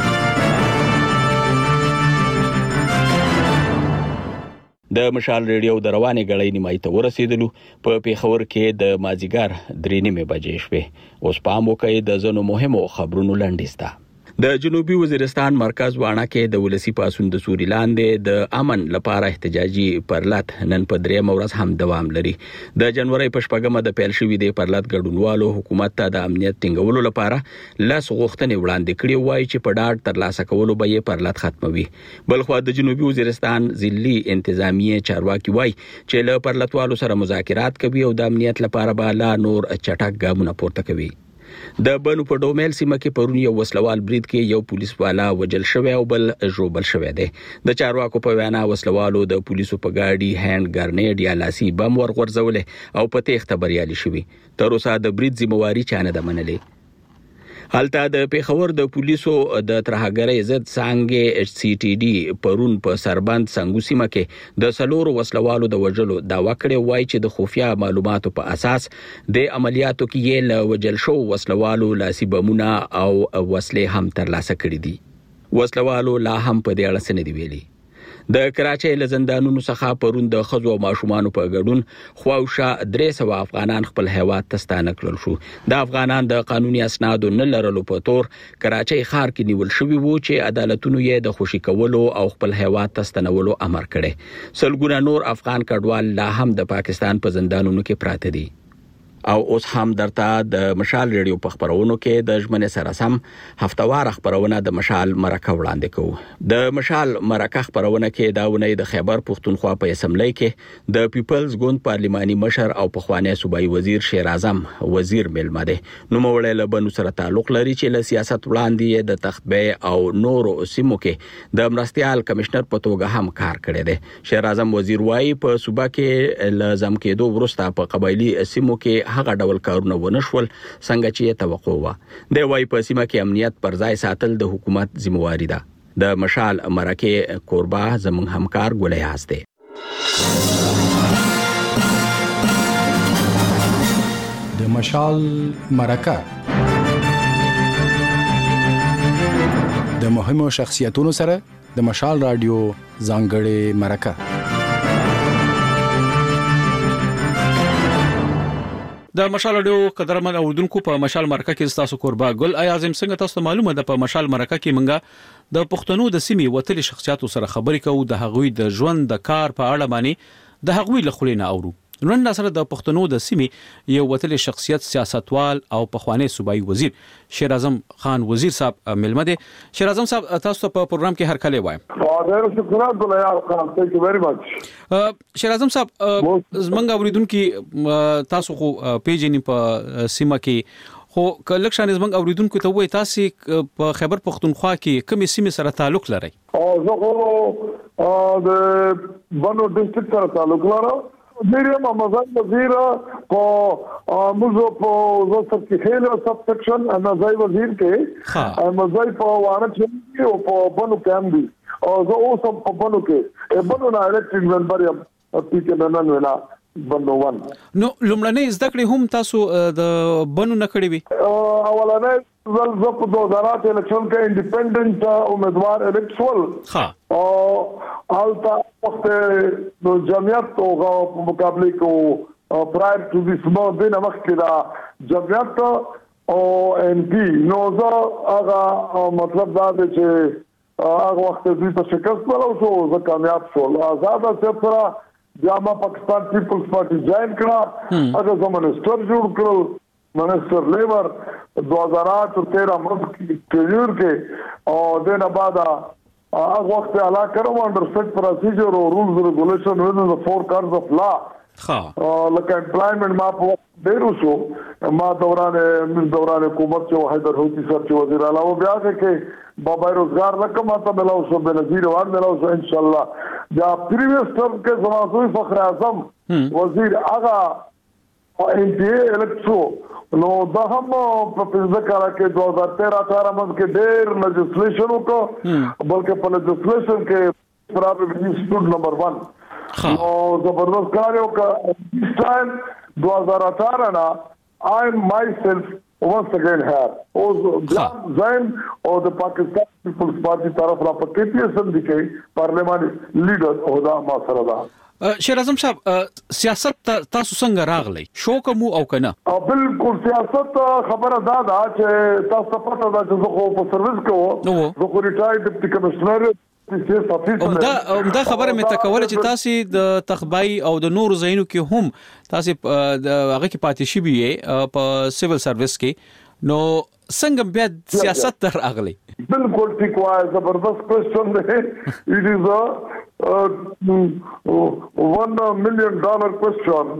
د مشال ریډیو د روانې غړې نیمای ته ورسېدلو په پیښور کې د مازیګر 3:30 بجې شوه. اوس پام وکړئ د زنو مهمو خبرونو لنډیسته. د جنوبي وزیرستان مرکز وانه کې د ولسی پاسون د سوري لاندې د امن لپاره احتجاجي پرلط نن په 3 ورځ هم دوام لري. د جنوري په شپږمه د پیل شوې د پرلط ګډونوالو حکومت ته د امنیت ټینګولو لپاره لاس غوښتنې وړاندې کړې وای چې په ډاډ ترلاسه کولو به یې پرلط ختموي. بلخو د جنوبي وزیرستان ضلعي انتظامیه چارواکي وای چې له پرلطوالو سره مذاکرات کوي او د امنیت لپاره به لا نور چټک ګامونه پورته کوي. د بنو په ډومل سیمه کې پرون یو وسلوال برید کې یو پولیس والا وجل شوی او بل ژوبل شوی دی. د چارواکو په وینا وسلوالو د پولیسو په گاډي هاند ګرنیډ یا لاسي بم ورغورځول او په تېښته بریالي شوی. تر اوسه د برید ذمہواری چانه ده منلې. حالته د پیښور د پولیسو د ترهګرۍ ضد څنګه HCTD پرون په سربند څنګه سیمه کې د سلور وسلوالو د وجلو داوا کړې وای چې د خفیا معلوماتو په اساس د عملیاتو کې یې له وجل شو وسلوالو لاسي بمونه او وسلې هم ترلاسه کړې دي. وسلوالو لا هم په دې اړه څه نه دی ویلي. د کراچۍ له زندانونو څخه پرون د خزو او ماشومانو په ګډون خواوشا 300 افغانان خپل هیواد ته ستانه کړل شو. د افغانان د قانوني اسنادو نه لرلو په تور کراچۍ ښار کې نیول شوی وو چې عدالتونو یې د خوشي کولو او خپل هیواد ته ستنولو امر کړي. سلګونه نور افغان کډوال لا هم د پاکستان په زندانونو کې پراته دي. او اوس هم درته د مشال ریډیو په خبرونو کې د ژمنې سره سم هفتوار خبرونه د مشال مرکه وړاندې کوو. د مشال مرکه خبرونه کې دا ونې د خیبر پښتونخوا په اسمبلی کې د پیپلز ګوند پارلماني مشر او پخوانی صوبایي وزیر شیر اعظم وزیر ملما ده. نو موړل له بنو سره تعلق لري چې له سیاست وړاندې د تخبه او نورو سیمو کې د مرستيال کمشنر په توګه هم کار کړی دی. شیر اعظم وزیر وايي په صوبا کې لازم کېدو ورسته په قبایلی سیمو کې هغه ډول کارونه ونشول څنګه چې توقع و. د وای په سیمه کې امنیت پر ځای ساتل د حکومت ذمہواری ده. د مشال مرکه قربا زمون همکار ګولې هسته. د مشال مرکه د مهمو شخصیتونو سره د مشال رادیو ځانګړې مرکه. د مشال رادیو قدرمن اوردونکو په مشال مرکه کې تاسو قربا ګل اعظم څنګه تاسو معلومه ده په مشال مرکه کې منګه د پښتنو د سیمې وتلي شخصیتو سره خبرې کوو د هغوی د ژوند د کار په اړه باندې د هغوی له خلینو اورو. نن سره د پښتنو د سیمې یو وتلي شخصیت سیاستوال او پخوانی صوبایي وزیر شیر اعظم خان وزیر صاحب ملمه دي. شیر اعظم صاحب تاسو په پروګرام کې هر کله وایم. ډېر شکر درته خان ثانک یو ویری مچ. شیر اعظم صاحب زمونږ اوریدونکو تاسو خو پیجن په سیمه کې خو کلکشن زمونږ اوریدونکو ته وای تاسو په خیبر پختونخوا کې کومې سیمې سره تعلق لرئ؟ زه خو د بنو ډیسټریکټ سره تعلق لرم. میریم مزای وزیر په موزو په وزارت کې خېل سب سیکشن مزای وزیر کې مزای په وانه چې او په بنو کېم دي او زه اوس په بنو کې بنو نه الکټریک ممبر یم په کې نن وینا بنو ون. نو لومړنۍ زده کړې هم تاسو د بنو نه کړې وي؟ اولنۍ ځل زه په 2008 الیکشن کې انډیپندنت امیدوار الیکټول او التا وخت د جمعیت او په مقابله کو پرایر ټو دیس باندې نه مخکې دا جمعیت او ان پی نو زه هغه مطلب دا دی چې هغه وخت دوی په شکست ولو شو زه کامیاب شول. آزاد سره جامع پاکستان پیپلز پارټي جوائن کړه هغه زمونستر جوړ کړل منسٹر لیبر 2013 ټریور کې او دنه بعد هغه وخت علا کړو انډر سټ پروسیجر او رولز ریګولیشن ودن د فور کارز اف لا لکه امپلایمنٹ ما په ډیرو شو ما دوران حکومت چې حیدر هوتی سر چې وزیر اعلی و بیا کې بابا روزګار لکه ما ته ملاو شو بنظیر وان ملاو شو ان شاء الله دا پریویس ټرم کې زماسوی فخر اعظم وزیر هغه NTA الکترو نو دا هم په پنځه کال کې 2013-18 منځ کې ډېر لیجسلیشن وکړ بلکې په لیجسلیشن کې پرابلی سټوډ نمبر 1 نو زبردست کار وکړ this time 2018 نا I myself once again here او زين او د پاکستان پیپلز پارټي طرف را په KPS کې پارلیماني لیډر او دا ما سره دا شیر اعظم صاحب سیاست تاسو څنګه راغلی شوق مو او کنه بالکل سیاست خبره دا چې تاسو پته دا چې زه په سرویس کې وو زه خو ریټایر ډیپټي کمشنر دا خبره مې تکوله چې تاسو د تخبای او د نور زینو کې هم تاسو هغه کې پاتې شي به په سیویل سرویس کې نو څنګه بیا سیاست تر اغلی بالکل ٹھیک وای زبردست کوېسچن دی اٹ از $1 million question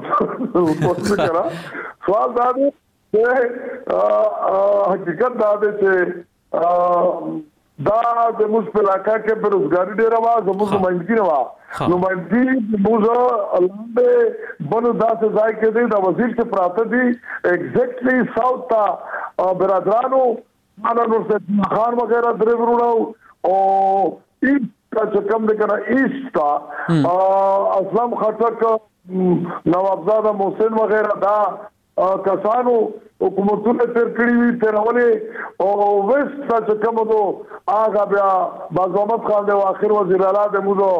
سوال دا دی چې حقیقت دا دی چې دا د موږ علاقہ کې بیروزګاری ډیره وا زموږ نمائندګي نه وا نمائندګي موږ لاندې بنو داسې ځای کې دی د وزیر څخه پراته دي ایگزیکټلی ساوث تا برادرانو انا نور څه خان وغیرہ درې ورونو او چې کم د کنه ایست اسلام خټک نوابزاده محسن وغیرہ دا کسانو حکومتونه تر کړی وی ترولې او وست چې کوم دو هغه بیا بازومت خان د اخر وزیر اعلی د موږ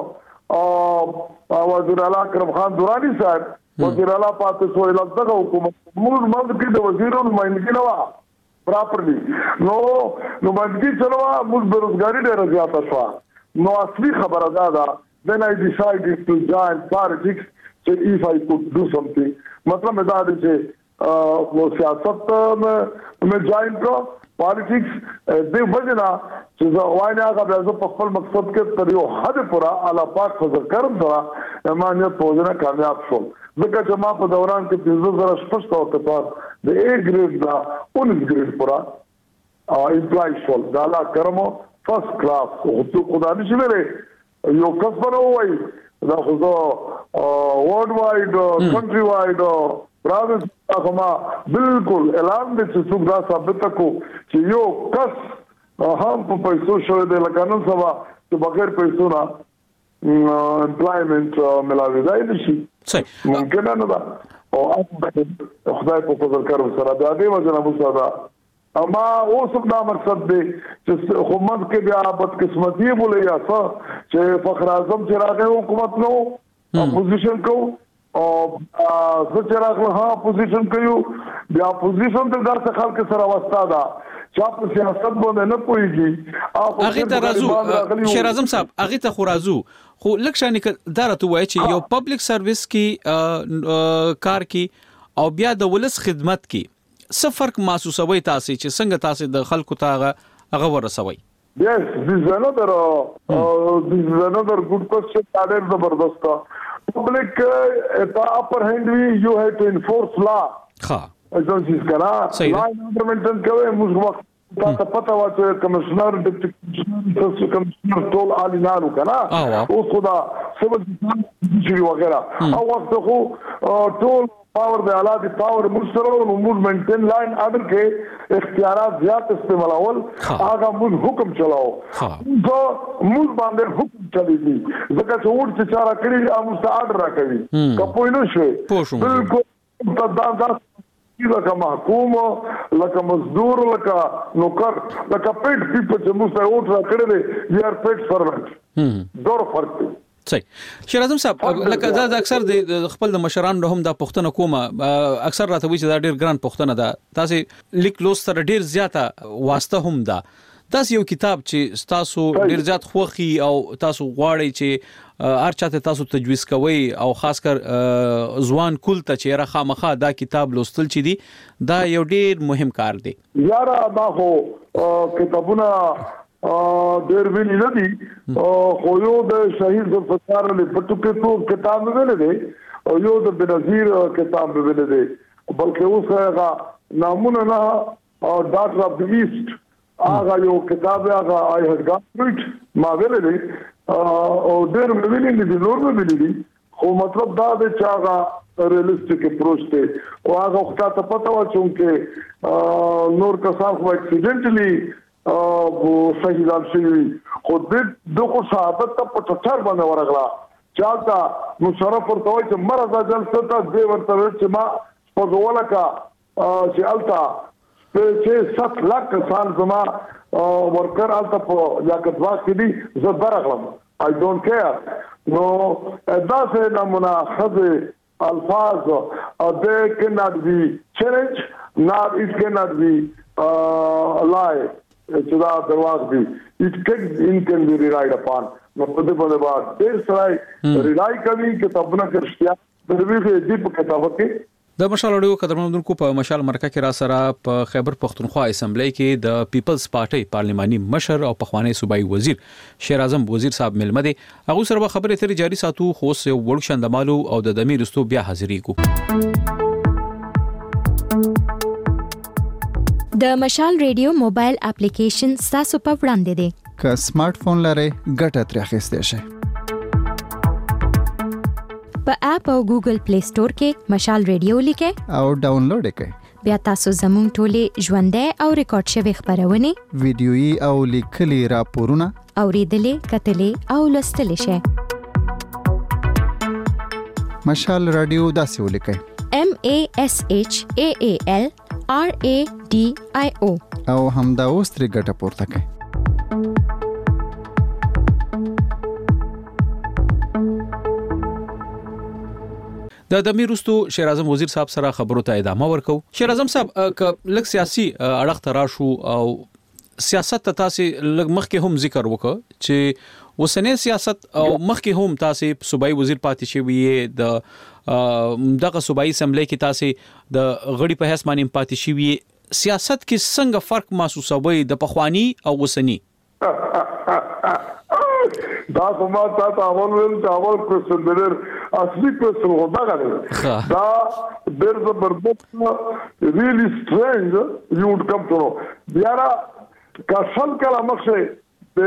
وزیر اعلی کرم خان دورانی صاحب وزیر اعلی پاتې سو لږه حکومت موږ کې د وزیرونو نمائندګي نه وا پراپرلی نو نمائندګي چلوا موږ بیروزګاری ډیره زیاته شو نو اصلي خبره دا then I decided to join politics so if I could do something مطلب دا دی چې वो सियासत में ज्वाइन को पॉलिटिक्स दे वजना چې واینه هغه د خپل مقصد کې تر یو حد پورا اعلی پاک فضل کرم دا امانیت پوجنه کامیاب شو ځکه چې ما په دوران کې 15000 شپږ او په د A ګریډ دا 19 ګریډ پورا امپلای شو دا لا کرمو فرست کلاس او خدای نشي ویلې یو کسبره وای دا خو ورلد وایډ کنټری وایډ پراوینس هغه بالکل اعلان دي چې څوک دا ثابت کو چې یو کس هم په پیسو شوی دی لکه نن سبا چې بغیر پیسو نه امپلایمنت ملاوي دی نشي ممکن نه ده او خدای په فضل کرم سره دا دی وجه نه دا اما اوس دا مقصد دی چې حکومت کې بیا بدقسمتي بولې یا څه چې فخر اعظم چې راغی حکومت نو اپوزیشن کو او زچراغله ها اپوزیشن کوي بیا اپوزیشن ته داسې خلک سره واسطه ده چې په سیاست باندې نه پويږي هغه ته راځو شیر اعظم صاحب هغه ته خو راځو خو لکشانه دارته وای چې یو پبلک سرویس کې کار کې او بیا د ولس خدمت کې څه فرق محسوسوي تاسو چې څنګه تاسو د خلکو ته هغه ورسوي Yes, this is another good question. That is zabardast. Public at the upper hand you have to enforce law. हाँ. ऐसा चीज करा. Law implementation करे मुझे वक्त पता हुआ कि कमिश्नर डिप्टी कमिश्नर टोल आली नारू का ना. उस खुदा सिविल जुडिशरी वगैरह. और वक्त को टोल पावर दे आला दी पावर मुश्तरो मूवमेंट इन लाइन आर्डर के इख्तियारात ज्यादा इस्तेमाल अवल आगा मुझ हुक्म चलाओ तो मुझ बांधे हुक्म चलेगी जगह से उठ से चारा करी मुझसे आर्डर रखेगी कपोई न शे बिल्कुल तदादा लका महकूम लका मजदूर लका नौकर लका पेड पीपल से मुझसे उठ रहा करे वी आर पेड सर्वेंट दौर फर्क صحیح شیر اعظم صاحب لکه دا اکثر د خپل د مشران هم د پښتنه کومه اکثر راته وی چې دا ډیر ګران پښتنه ده تاسو لیک لوست سره ډیر زیاته واسطه هم ده تاسو یو کتاب چې تاسو ډیر زیات خوخي او تاسو غواړئ چې هر چاته تاسو تجویز کوئ او خاص کر ځوان کول ته چې را خامخا دا کتاب لوستل چي دي دا یو ډیر مهم کار دی یاره ما خو کتابونه ډېر ویلي نه دي خو یو د شهید ذوالفقار علی بټو کې تو کتاب ویل دی او یو د بنظیر کتاب ویل دی بلکې اوس هغه نامونه نه ډاکټر اف دی ایست هغه یو کتاب هغه آی هډ ګاټ ما ویل دی او ډېر ویلي دي نور ویلي دي خو مطلب دا دی چې هغه ریلسټیک اپروچ ته او هغه وخت ته پته و چې نور کسان خو اکسیډنټلی شهیدان شوي خو دغه صحابت ته په ټټر باندې ورغلا چاته مشرف ورته وایي چې مرزه جلسه ته دی ورته چې ما په ډول کا چې التا چې 7 لک سال زما ورکر التا په یاکتوا کې دي زه درغلم I don't care نو دا څه نمونه خزه الفاظ they cannot be challenged not it cannot be lie چې دا درواغ دي it can be relied upon نو په دې باندې بعد ډېر سړی ریلای کوي کتابونه کرشتیا د دې په دې په کتابه کې د مشال اډیو قدرمنونکو په مشال مرکه کې را سره په خیبر پختونخوا اسمبلی کې د پیپلز پارټي پارلماني مشر او پخوانی صوبایي وزیر شیر اعظم وزیر صاحب ملمه دي هغه سره خبرې اترې جاري ساتو خو سه وړ شندمالو او د دمیر استو بیا حاضرې کو د مشال ریډیو موبایل اپلیکیشن تاسو په وړاندې دی که سمارټ فون لرئ ګټه ترې اخیستئ شئ په اپ او ګوګل پلی سٹور کې مشال ریډیو لیکه او ډاونلوډ کړئ بیا تاسو زموږ ټولې ژوندۍ او ریکارډ شوی خبرونه ویډیويي او لیکلي راپورونه اوریدلې کتلې او لوستلې شئ مشال رادیو داسې ولیکئ MASHAALRADIO او همدا اوس ترې ګټه پورته کړئ د دمیر استو شیر اعظم وزیر صاحب سره خبرو ته ادامه ورکو شیر اعظم صاحب ک لک سیاسي اړخ تراشو او سیاست ته تاسو لګ مخ کې هم ذکر وکړه چې وسنه سیاست او مخ کې هم تاسو صوبایي وزیر پاتې شوی د دغه صوبایي اسمبلی کې تاسو د غړي په حیث باندې پاتې شوی سیاست کې څنګه فرق محسوسوي د پخوانی او وسنی دا کومه تاسو اول ویل چې اول کوېسچن ډېر اصلي کوېسچن و دا غواړي دا ډېر زبردست ریلی سټرینج یو وډ کم ټو نو بیا را کاشل کله مخه د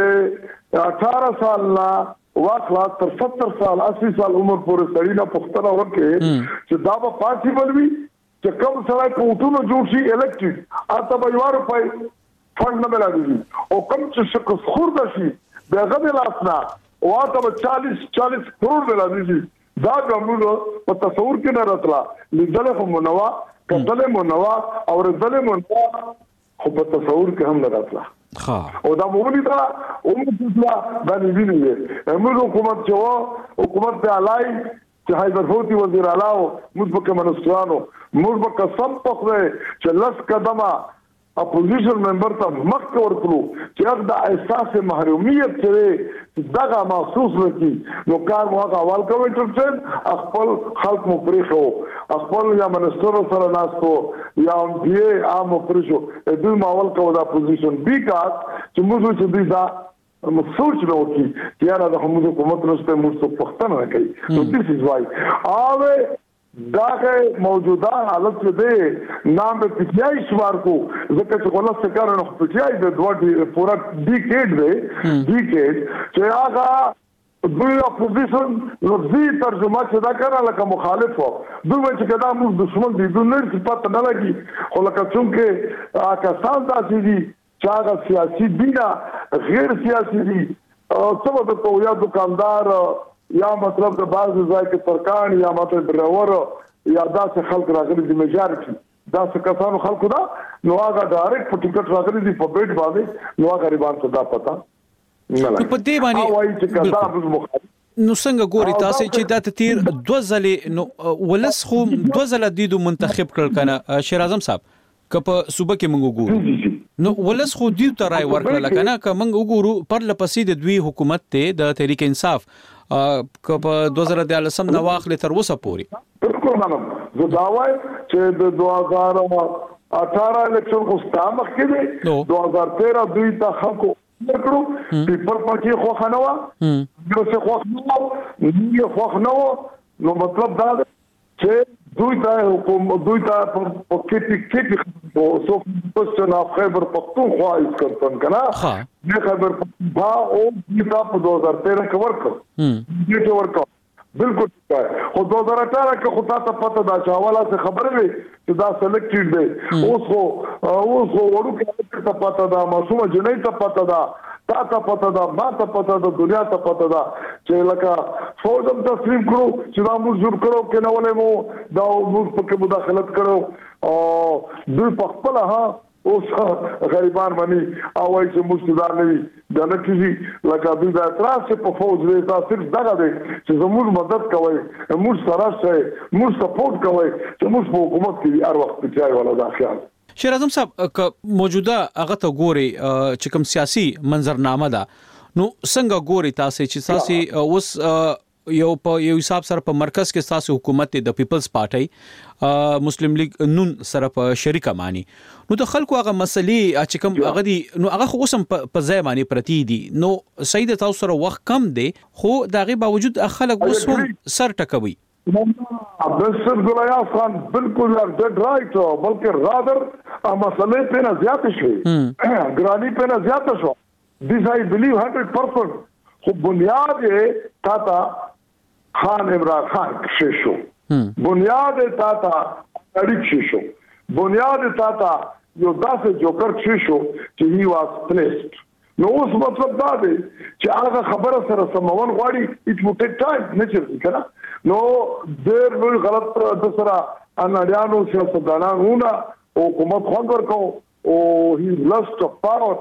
18 سال لا واخلا تر 70 سال 80 سال عمر پورې سړی نه پختنه ورکه چې دا به پاسیبل وي چې کوم سړی په وټونو جوړ شي الکټریک اته به یوار پای فند نه ملایږي او کوم چې شکل خورده شي دغه لاسنا واته 40 کروڑ ملایږي دا کومو په تصور کې نه راتلا لیدل هم منوا کتل منوا او ردل منوا خو په تصور کې هم نه راتلا او دا مونږ ته دا نیوینه موږ حکومت جو حکومت ته علای چې حیدرفوتی وزیر اعلی موږ په منسترانو موږ په قسم پخره چې لس قدمه اپوزیشن ممبر ته مخ ورکړو چې هغه د احساس محرومیت سره دغه محسوس وکړي نو کار موږ اول کوي چې خپل خلک مو پریښو خپل یا منستر سره ناستو یا بي عام پریښو دوی ماول کوي د اپوزیشن بیکاز چې موږ چې دا سوچ نو کی چې یاره د حکومت نشته موږ څه پښتنه کوي نو this is why اوه داغه موجوده حالت دې نام په پټیای شوار کو ځکه چې کوله څه کارونه پټیای د دوه پورا ډیکیډ دی ډیکیډ چې هغه دوی اپوزیشن نو زی ترجمه چې دا کړه لکه مخالف وو دوی چې کدا موږ دشمن دي دوی نه پته نه لګي خو لکه څنګه کسان داسې دي چې هغه سیاسي دي غیر سیاسي دي څه وته یا دکاندار یا مطلب د بعض ځای کې ترکان یا مطلب ډرایور یا داسې خلک راغلي دي میجارټي داسې کسانو خلکو دا نو هغه ډایرکټ په ټیکټ راغلي دي په بیت باندې نو هغه غریبان ته دا پتا نه لګي په دې باندې نو څنګه ګوري تاسو چې دا تیر 2 ځله نو ولس خو 2 ځله دیدو منتخب کړ کنه شیر اعظم صاحب کپ صوبه کې موږ ګورو نو ولس خو دیو ته راي ورکړل کنه که موږ وګورو پر لپسې د دوی حکومت ته د تحریک انصاف کپ 2013 نو واخلې تر وسه پوري بالکل منم زه دا وایم چې د 2018 الیکشن کو ستامخ کې دي 2013 دوی ته خلکو ورکړو پیپل پارټي خو خنوا نو څه خو نو مطلب دا چې دوی ته حکومت دوی ته په کې او سو په خیبر پختونخوا اس کړتن کنه نه خیبر پختونخوا او دې په 2013 کې ورکړ بالکل خو 2018 کې خو تاسو پته دا چې حواله څه خبره وي چې دا سلیکټډ دی اوس خو ورو کې ته پته دا معصومه جنې ته پته دا تا ته پته دا ما ته پته دا دنیا ته پته دا چې لکه فوجم تسلیم کړو چې دا موږ جوړ کړو کې نه ولې مو دا موږ په کې مداخلت کړو او دوی په خپل اوس غریبان باندې او چې مستدار نه وي دا نه کیږي لکه دوی دا اعتراض په فوج دی دا صرف دغه دی چې زموږ مدد کوي موږ سره شي موږ سپورټ کوي چې موږ په حکومت کې هر وخت پچای ولا دا خیال شیر اعظم صاحب موجوده هغه ته ګوري چې کوم سیاسي منظرنامه ده نو څنګه ګوري تاسو چې تاسو اوس یو حساب سره په مرکز کې تاسو حکومت د پیپلز پارټي مسلم لیگ نون سره په شریکه مانی نو د خلکو هغه مسلې چې کوم هغه دي نو هغه خو اوسم په ځای باندې پرتی دي نو سید تاسو سره وخت کم دی خو دغه باوجود خلک اوس هم سر ټکوي عبدالسر ګلیا خان بالکل ډډ رائټ بلکې رادر مسلې په نه زیات شي ګرانی په نه زیات شو This I believe 100%. خو بنیاد تا خان عمران خان شیشو بنیاد تا اړیک شیشو بنیاد تا یو داسې جوکر شیشو چې he was placed نو اوس مطلب دا دی چې هغه خبره سره سمون غواړي it will take time نچري کنه نو ډېر لوی غلط د سره اناریانو سیاستدانانو حکومت خوند ورکو او he lost of power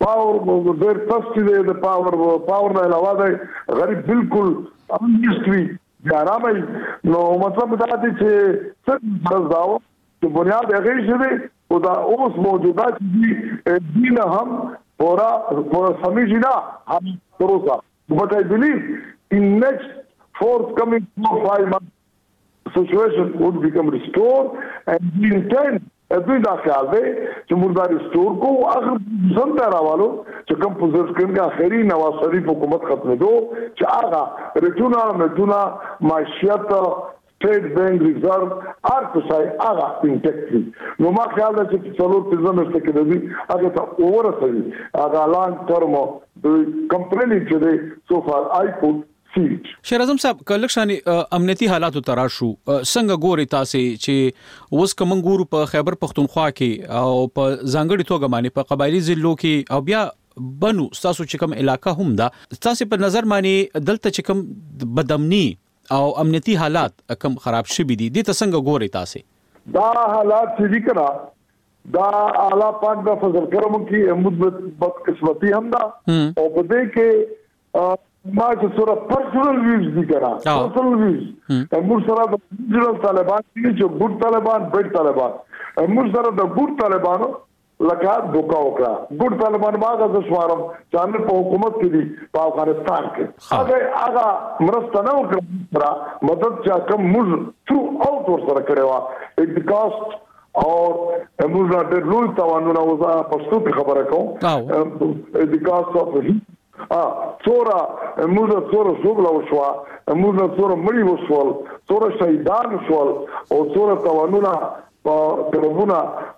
ډېر تاسو دی د پاور نه علاوه دی غریب بالکل انډستری ګرامای نو مطلب دا دی چې څه داو چې بنیاد هغه شی دی او دا اوس موجوده چې دین هم پورا سمجھنا هم پروسا but I believe in next forthcoming 4-5 months situation would become restored and we intend دوی دا خیال دی چې موږ ریسټور کو اخر څنګه راوالو چې کوم پوزیشن کې اخري نواز شریف حکومت ختمېدو چې هغه رجونا معیشت سټیټ بانک ریزرو ارتسای هغه انټیکټ نو ما خیال دی چې څلور پنځه مشته کې دی هغه ته ورسوي هغه لانګ ټرم دوی کمپنی چې دی سو فار آی پوت شیر اعظم صاحب کلکشاني امنیتي حالات تر شو څنګه ګوري تاسو چې اوس کوم ګورو په خیبر پختونخوا کې او په ځانګړي توګه باندې په قبایلی ضلعو کې او بیا بنو تاسو چې کوم علاقہ هم ده تاسو په نظر باندې دلته چې کوم بدامني او امنیتي حالات کم خراب شوي دي د څنګه ګوري تاسو دا حالات چې کړه دا اعلی پاک د فضل کرم کې مثبت قسمتي هم ده او په دې کې ما چې سره پرسنل ویوز دي کړه پرسنل ویوز موږ سره د ډیجیټل طالبان چې ګډ طالبان بیت طالبان موږ سره د ګډ طالبانو لکه دوکا وکړه ګډ طالبان باغ د شوارم چې په حکومت کې دي په افغانستان کې هغه مرسته نه وکړه مدد چې کوم موږ ثرو اوټ ور سره کړو اټ کاست او موږ د لوی توانونه وزا پښتو په خبره کوم اټ کاست اف څورا موږ څورا شغل وشو موږ څورا مړی وشول څورا شهیدان وشول او څورا توانونه په ترونه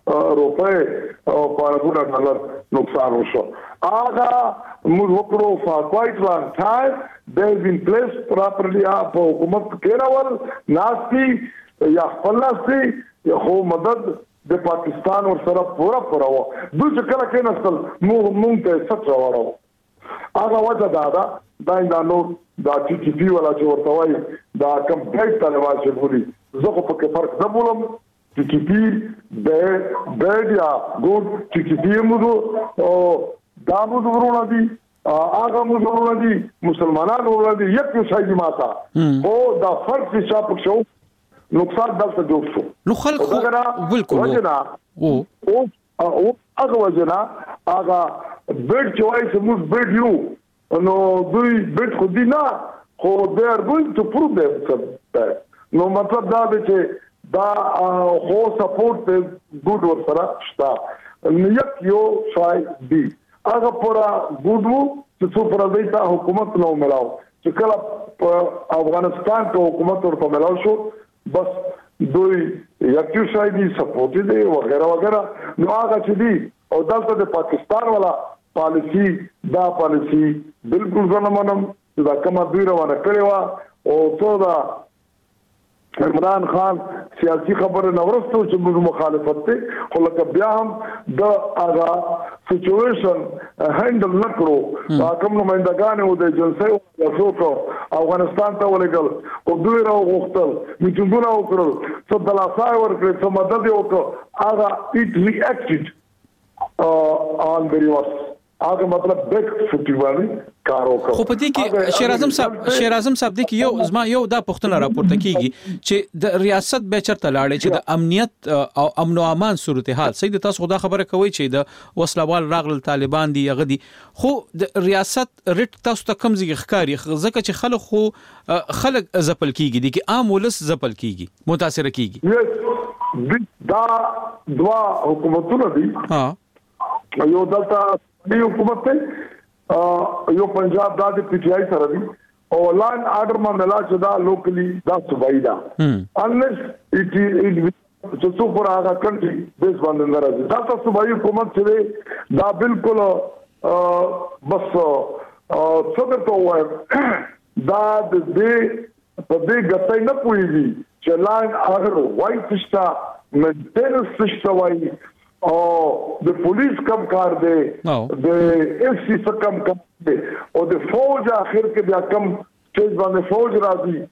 روپے او په ډالر نقصان وشو هغه موږ وکړو for quite long time they have been placed properly په حکومت کې راول ناسي یا خپلاسي یا خو مدد د پاکستان ور سره پورا و دوی چې کله کې نسل مونږ ته څه راوړو هغه وجه دا نور دا چې پی ولا چې ورته وایي دا کمپلیټ طالبان چې بولي زه خو په کې فرق نه بولم چې پی بیډ یا ګوډ چې پی موږ او دا موږ ورونه دي هغه موږ ورونه دي مسلمانانو ورونه دي یک شای دي ماته او دا فرق چې شاپ شو نقصان دلته جوړ شو نو خلک بالکل وجنا او هغه وجنا هغه بیډ چې وایي چې موږ بیډ یو نو دوی بیډ خو دي نه خو they are going to prove themselves نو مطلب دا دی چې دا خو سپورټ ګډ ور سره شته یک یو شای دی هغه پورا ګډ وو چې څو پر دې ته حکومت نو ملاو چې کله په افغانستان کې حکومت ورته ملاو شو بس دوی یو شای دی سپورټ دی وغیرہ وغیرہ نو هغه چې دی او دلته د پاکستان والا پالیسی دا پالیسی بالکل زنمنم دا کومه دوی روانه کړې و او څو عمران خان سیاسي خبره نورستو چې موږ مخالفت ته خو لکه بیا هم د هغه سچويشن هندل نکړو کوم نمائندګان او د جنسي وسوکو افغانستان ته ولګل او دوی راو غوښتل میټینګونه وکړل څو د لاسای ورکړل څو مدد وکړه هغه اټ ریاکټډ on the reverse هغه مطلب بیک فوټي باندې کار وکړ خو په دې کې شیر اعظم صاحب د کې یو دا پښتنه راپورته کیږي چې د ریاست به چرته لاړې چې د امنیت او امن او امان صورتحال سید تاسو خدا خبره کوي چې د وسلوال راغل طالبان دی غدي خو د ریاست ریټ تاسو ته کم زیږ ښکاری ځکه چې خلک زپل کیږي د کې عام ولس زپل کیږي متاثر کیږي دا دوا حکومتونه دي یو دلته دی حکومت ته یو پنجاب د پی ټی آی سره دی او لاین آرډر ما ملا چې دا لوکلی دا صوبایي دا انلیس اټ چې څو پر هغه کنټري بیس باندې راځي دا تاسو صوبایي حکومت چې دا بالکل بس څنګه ته وایي دا د دې په دې غټای نه پويږي چې لاین آرډر وایي چې مینټیننس سیستم وایي او د پولیس کم کار دی د ایف سی کم دی او د فوج اخر کې بیا کم چې باندې فوج راځي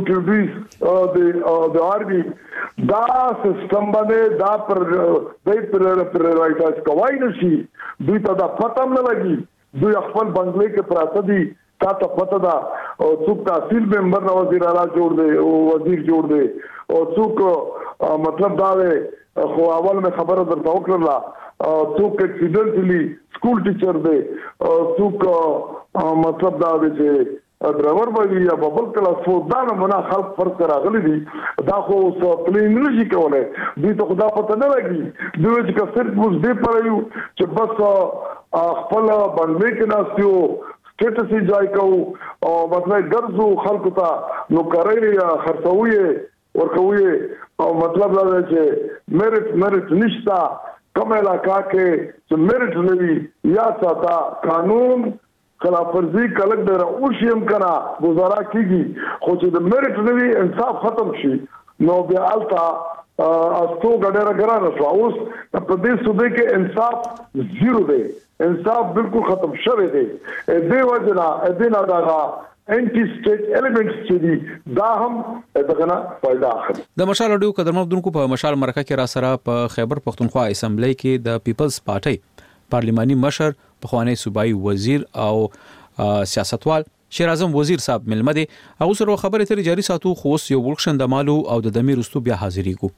د آرمي دا سیستم باندې دا پر رایټاس کوي نشي دوی ته دا پته نه لګي دوی خپل بنگلې کې پراته دي تا ته پته دا او څوک تحصیل ممبر وزیر اعلی جوړ دی او وزیر جوړ دی او څوک مطلب دا دی خو اول مې خبره درته وکړه څوک اکسیډنټلی سکول ټیچر دی څوک مطلب دا دی چې ډرایور باندې یا ببل کلاس فور دا نه منا خلک فرق راغلي دي دا خو پلین نشي کولای دوی ته خدا پته نه لګي دوی چې صرف موږ دې پرایو چې بس خپل باندې کې ناسیو سټیټس ځای کو او مطلب ګرځو خلکو ته نو کوي خرڅوي ورکوي او مطلب دا چې میرټ نشتا کوم علاقہ کې چې میرټ نوي یا ساته قانون خلاف ورزي کلک ډیر او شیم کنا گزارا کیږي خو چې د میرټ نوي انصاف ختم شي نو بیا التا استو ګډره ګرانه شو اوس په دې صوبې کې انصاف زیرو دی انصاف بالکل ختم شوی دی دې وجنا دې نه دا انټي سټیټ ایلیمنټس چې دي دا هم دغه نه فائدہ اخلي د مشال اډیو قدرمن دونکو په مشال مرکه کې را سره په خیبر پختونخوا اسمبلی کې د پیپلز پارټي پارلیماني مشر پخوانی صوبایي وزیر او سیاستوال شیر اعظم وزیر صاحب ملمه دي هغه سره خبره تر جاری ساتو خو یو ورکشن د مالو او د دمیر استو بیا حاضری کو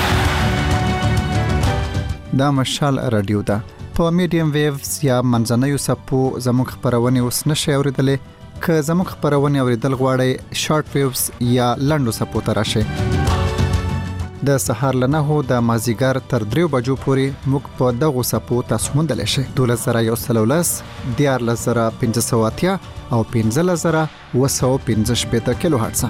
دا مشال رادیو دا په میډیم ویوز یا منځنوي سپو زموږ خبرونه اوس نشي اوریدلې که زموږ خبرونه اوریدل غواړئ شارټ ویوز یا لنډو سپو ته راشئ د سهار له 9 د مازیګر تر 3 بجو پورې موږ په دغه سپو تاسو موندلی شئ 12113 14580 او 15715 کیلو هرتز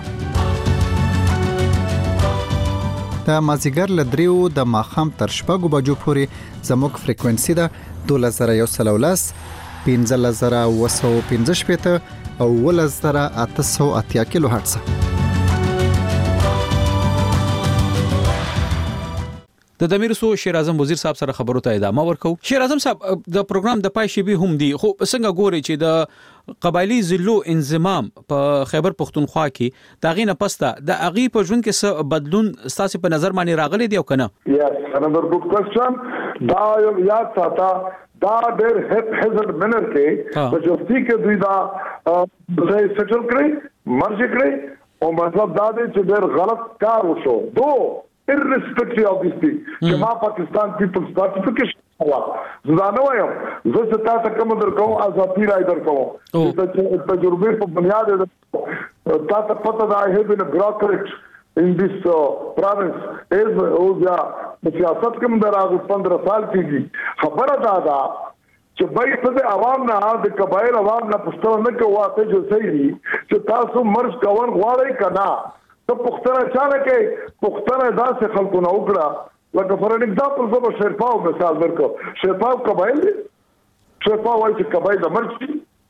د مازیګر له 3 د ماخام تر 4 بجو پورې زموږ فریکوئنسي ده 12113 15715 او 11880 کیلو هرتز د دمیرسو شیر اعظم وزیر صاحب سره خبرو ته ادامه ورکو شیر اعظم صاحب د پروګرام د پای شی به هم دی خو څنګه ګوري چې د قبایلی ضلعو انضمام په خیبر پختونخوا کې دا غینه پسته د اغي په ژوند کې څه بدلون ستاسو په نظر باندې راغلي دی او کنه یس انذر ګډ کوېسچن دا یاد ساته دا ډېر هیزرد منر کې په جوستي کې دوی دا سیټل کړی مرج کړی او مطلب دا دی چې ډېر غلط کار وشو دو irrespective of this thing چې ما پاکستان پیپلز پارټي کې شوا زه نه وایم زه ستاسو ته کوم درکو ازادي راي درکو د تجربه په بنیاد تاسو پته دا هي بن بروکریج in this province is اوزیا سیاست کوم دراغ 15 سال کېږي خبره دا چې بای ته عوام نه د قبایل عوام نه پښتنه نه کوي چې صحیح چې تاسو مرز کور غواړئ کنا ته پښتنه چانه کې پښتنه داسې خلکو نه وکړه لکه فور ایگزامپل زه به شیرپاو مثال درکو شیرپاو قبایل دي شیرپاو وایي چې قبایل د مرز دي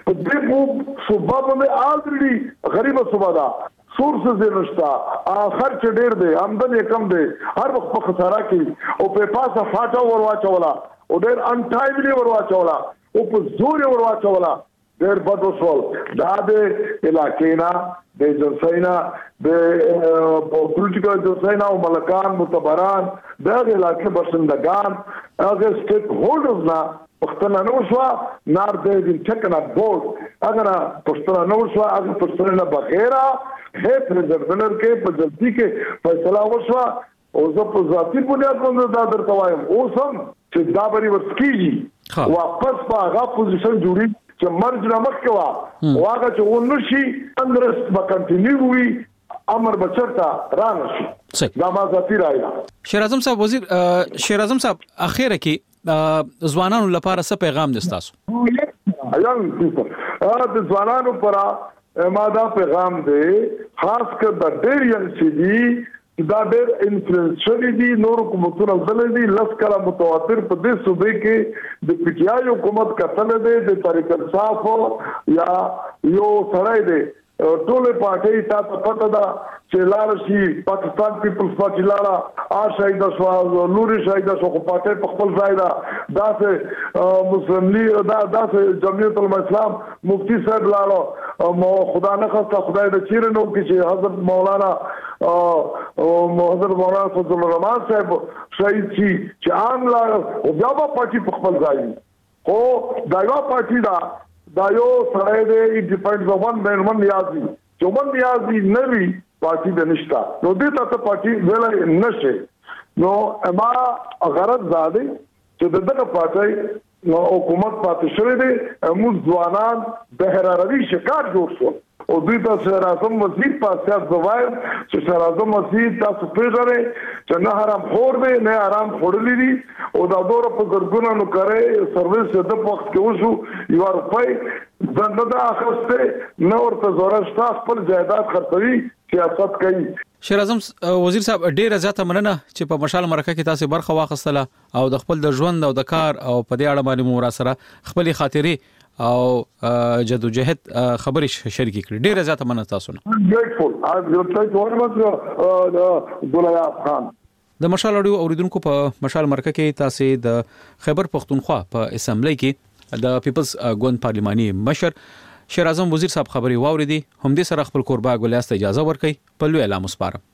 په دې صوبه باندې الریډي غریب صوبه ده سورسز نشتا خرچ ډیر دی آمدنی کم دی هر وخت په خساره کې او په پاسه فاټا ورواچولا او ډیر ان ټایملی ورواچولا او په زور ورواچولا ډیر بد وسول دا د علاقې نه د جنسینا د پولیټیکل جنسینا او ملکان متبران د علاقې باشندگان هغه سټیک هولډرز نه پښتنه نو شو نار د چکنا بورډ اگر پښتنه نو شو اگر پښتنه نه بغیره هیڅ ريزرونر کې په جلدی کې فیصله وشو او زه په ذاتی بنیاد باندې دا درته وایم اوس هم چې دا بری ورسکیږي واپس په هغه پوزیشن جوړي چې مرج نه مخکوا واګه چې ونشي اندرس به کنټینیو وي امر بچرتا رانشي دا ما ذاتی راځي شیر اعظم صاحب وزیر شیر اعظم صاحب اخیره کې ځوانانو لپاره څه پیغام دستاسو د ځوانانو لپاره ما دا پیغام دی خاص کر د ډیر ینګ سي دي دا ډیر انفلوئنشل دي نور حکومتونو ځل دي لسکره متواتر په دې صوبې کې د پی ټی آی حکومت کتل دي د طریق انصاف یا یو سړی دی ټول پارټي تاسو پته دا چې لار شي پاکستان پیپلز پارټي لاره شهید شو نوري شهید شو خو پارټي په خپل ځای دا چې مسلم لیگ دا چې جمعیت الاسلام مفتی صاحب لاړو مو خدا نه خاصه خدای د چیرنو کې چې حضرت مولانا فضل الرحمن صاحب شهید شي چې عام لاړ او بیا په پارټي په خپل ځای خو دا یو پارټي دا یو سره دې ډیپینډز اون من نیازي چې من نیازي نوي پارټي د نشتا نو دې ته پارټي ویل نشي نو اما غرض زاده چې دغه پارټي نو حکومت پاتې شوی دی موږ ځوانان بهراروي شکار جوړ شو او دوی ته شهر اعظم مسجد پاسه زوایم چې شهر اعظم مسجد تاسو پیژنئ چې نه حرام خور دی نه حرام خورلې دي او دا دوره په ګرګونو نو کوي سرویس د وخت کې وشو یو روپۍ زنده اخسته نو ورته زورشتا خپل جایداد خرڅوي سیاست کوي شیر اعظم وزیر صاحب ډیره زیاته مننه چې په مشال مرکه کې تاسو برخه واخیستله او د خپل د ژوند او د کار او په دې اړه باندې مو را سره خپل خاطرې او جدوجہد خبرې شریک کړې ډیره زیاته مننه تاسو نه ګریټفول آی ټرای ټو ورمت ګلایاب خان د مشال اډیو اوریدونکو په مشال مرکه کې تاسو د خیبر پختونخوا په اسمبلی کې د پیپلز ګوند پارلماني مشر شیر اعظم وزیر صاحب خبري واوریدي هم دې سره خپل قربا ګلیاست اجازه ورکړي په لوی اعلان مسپارم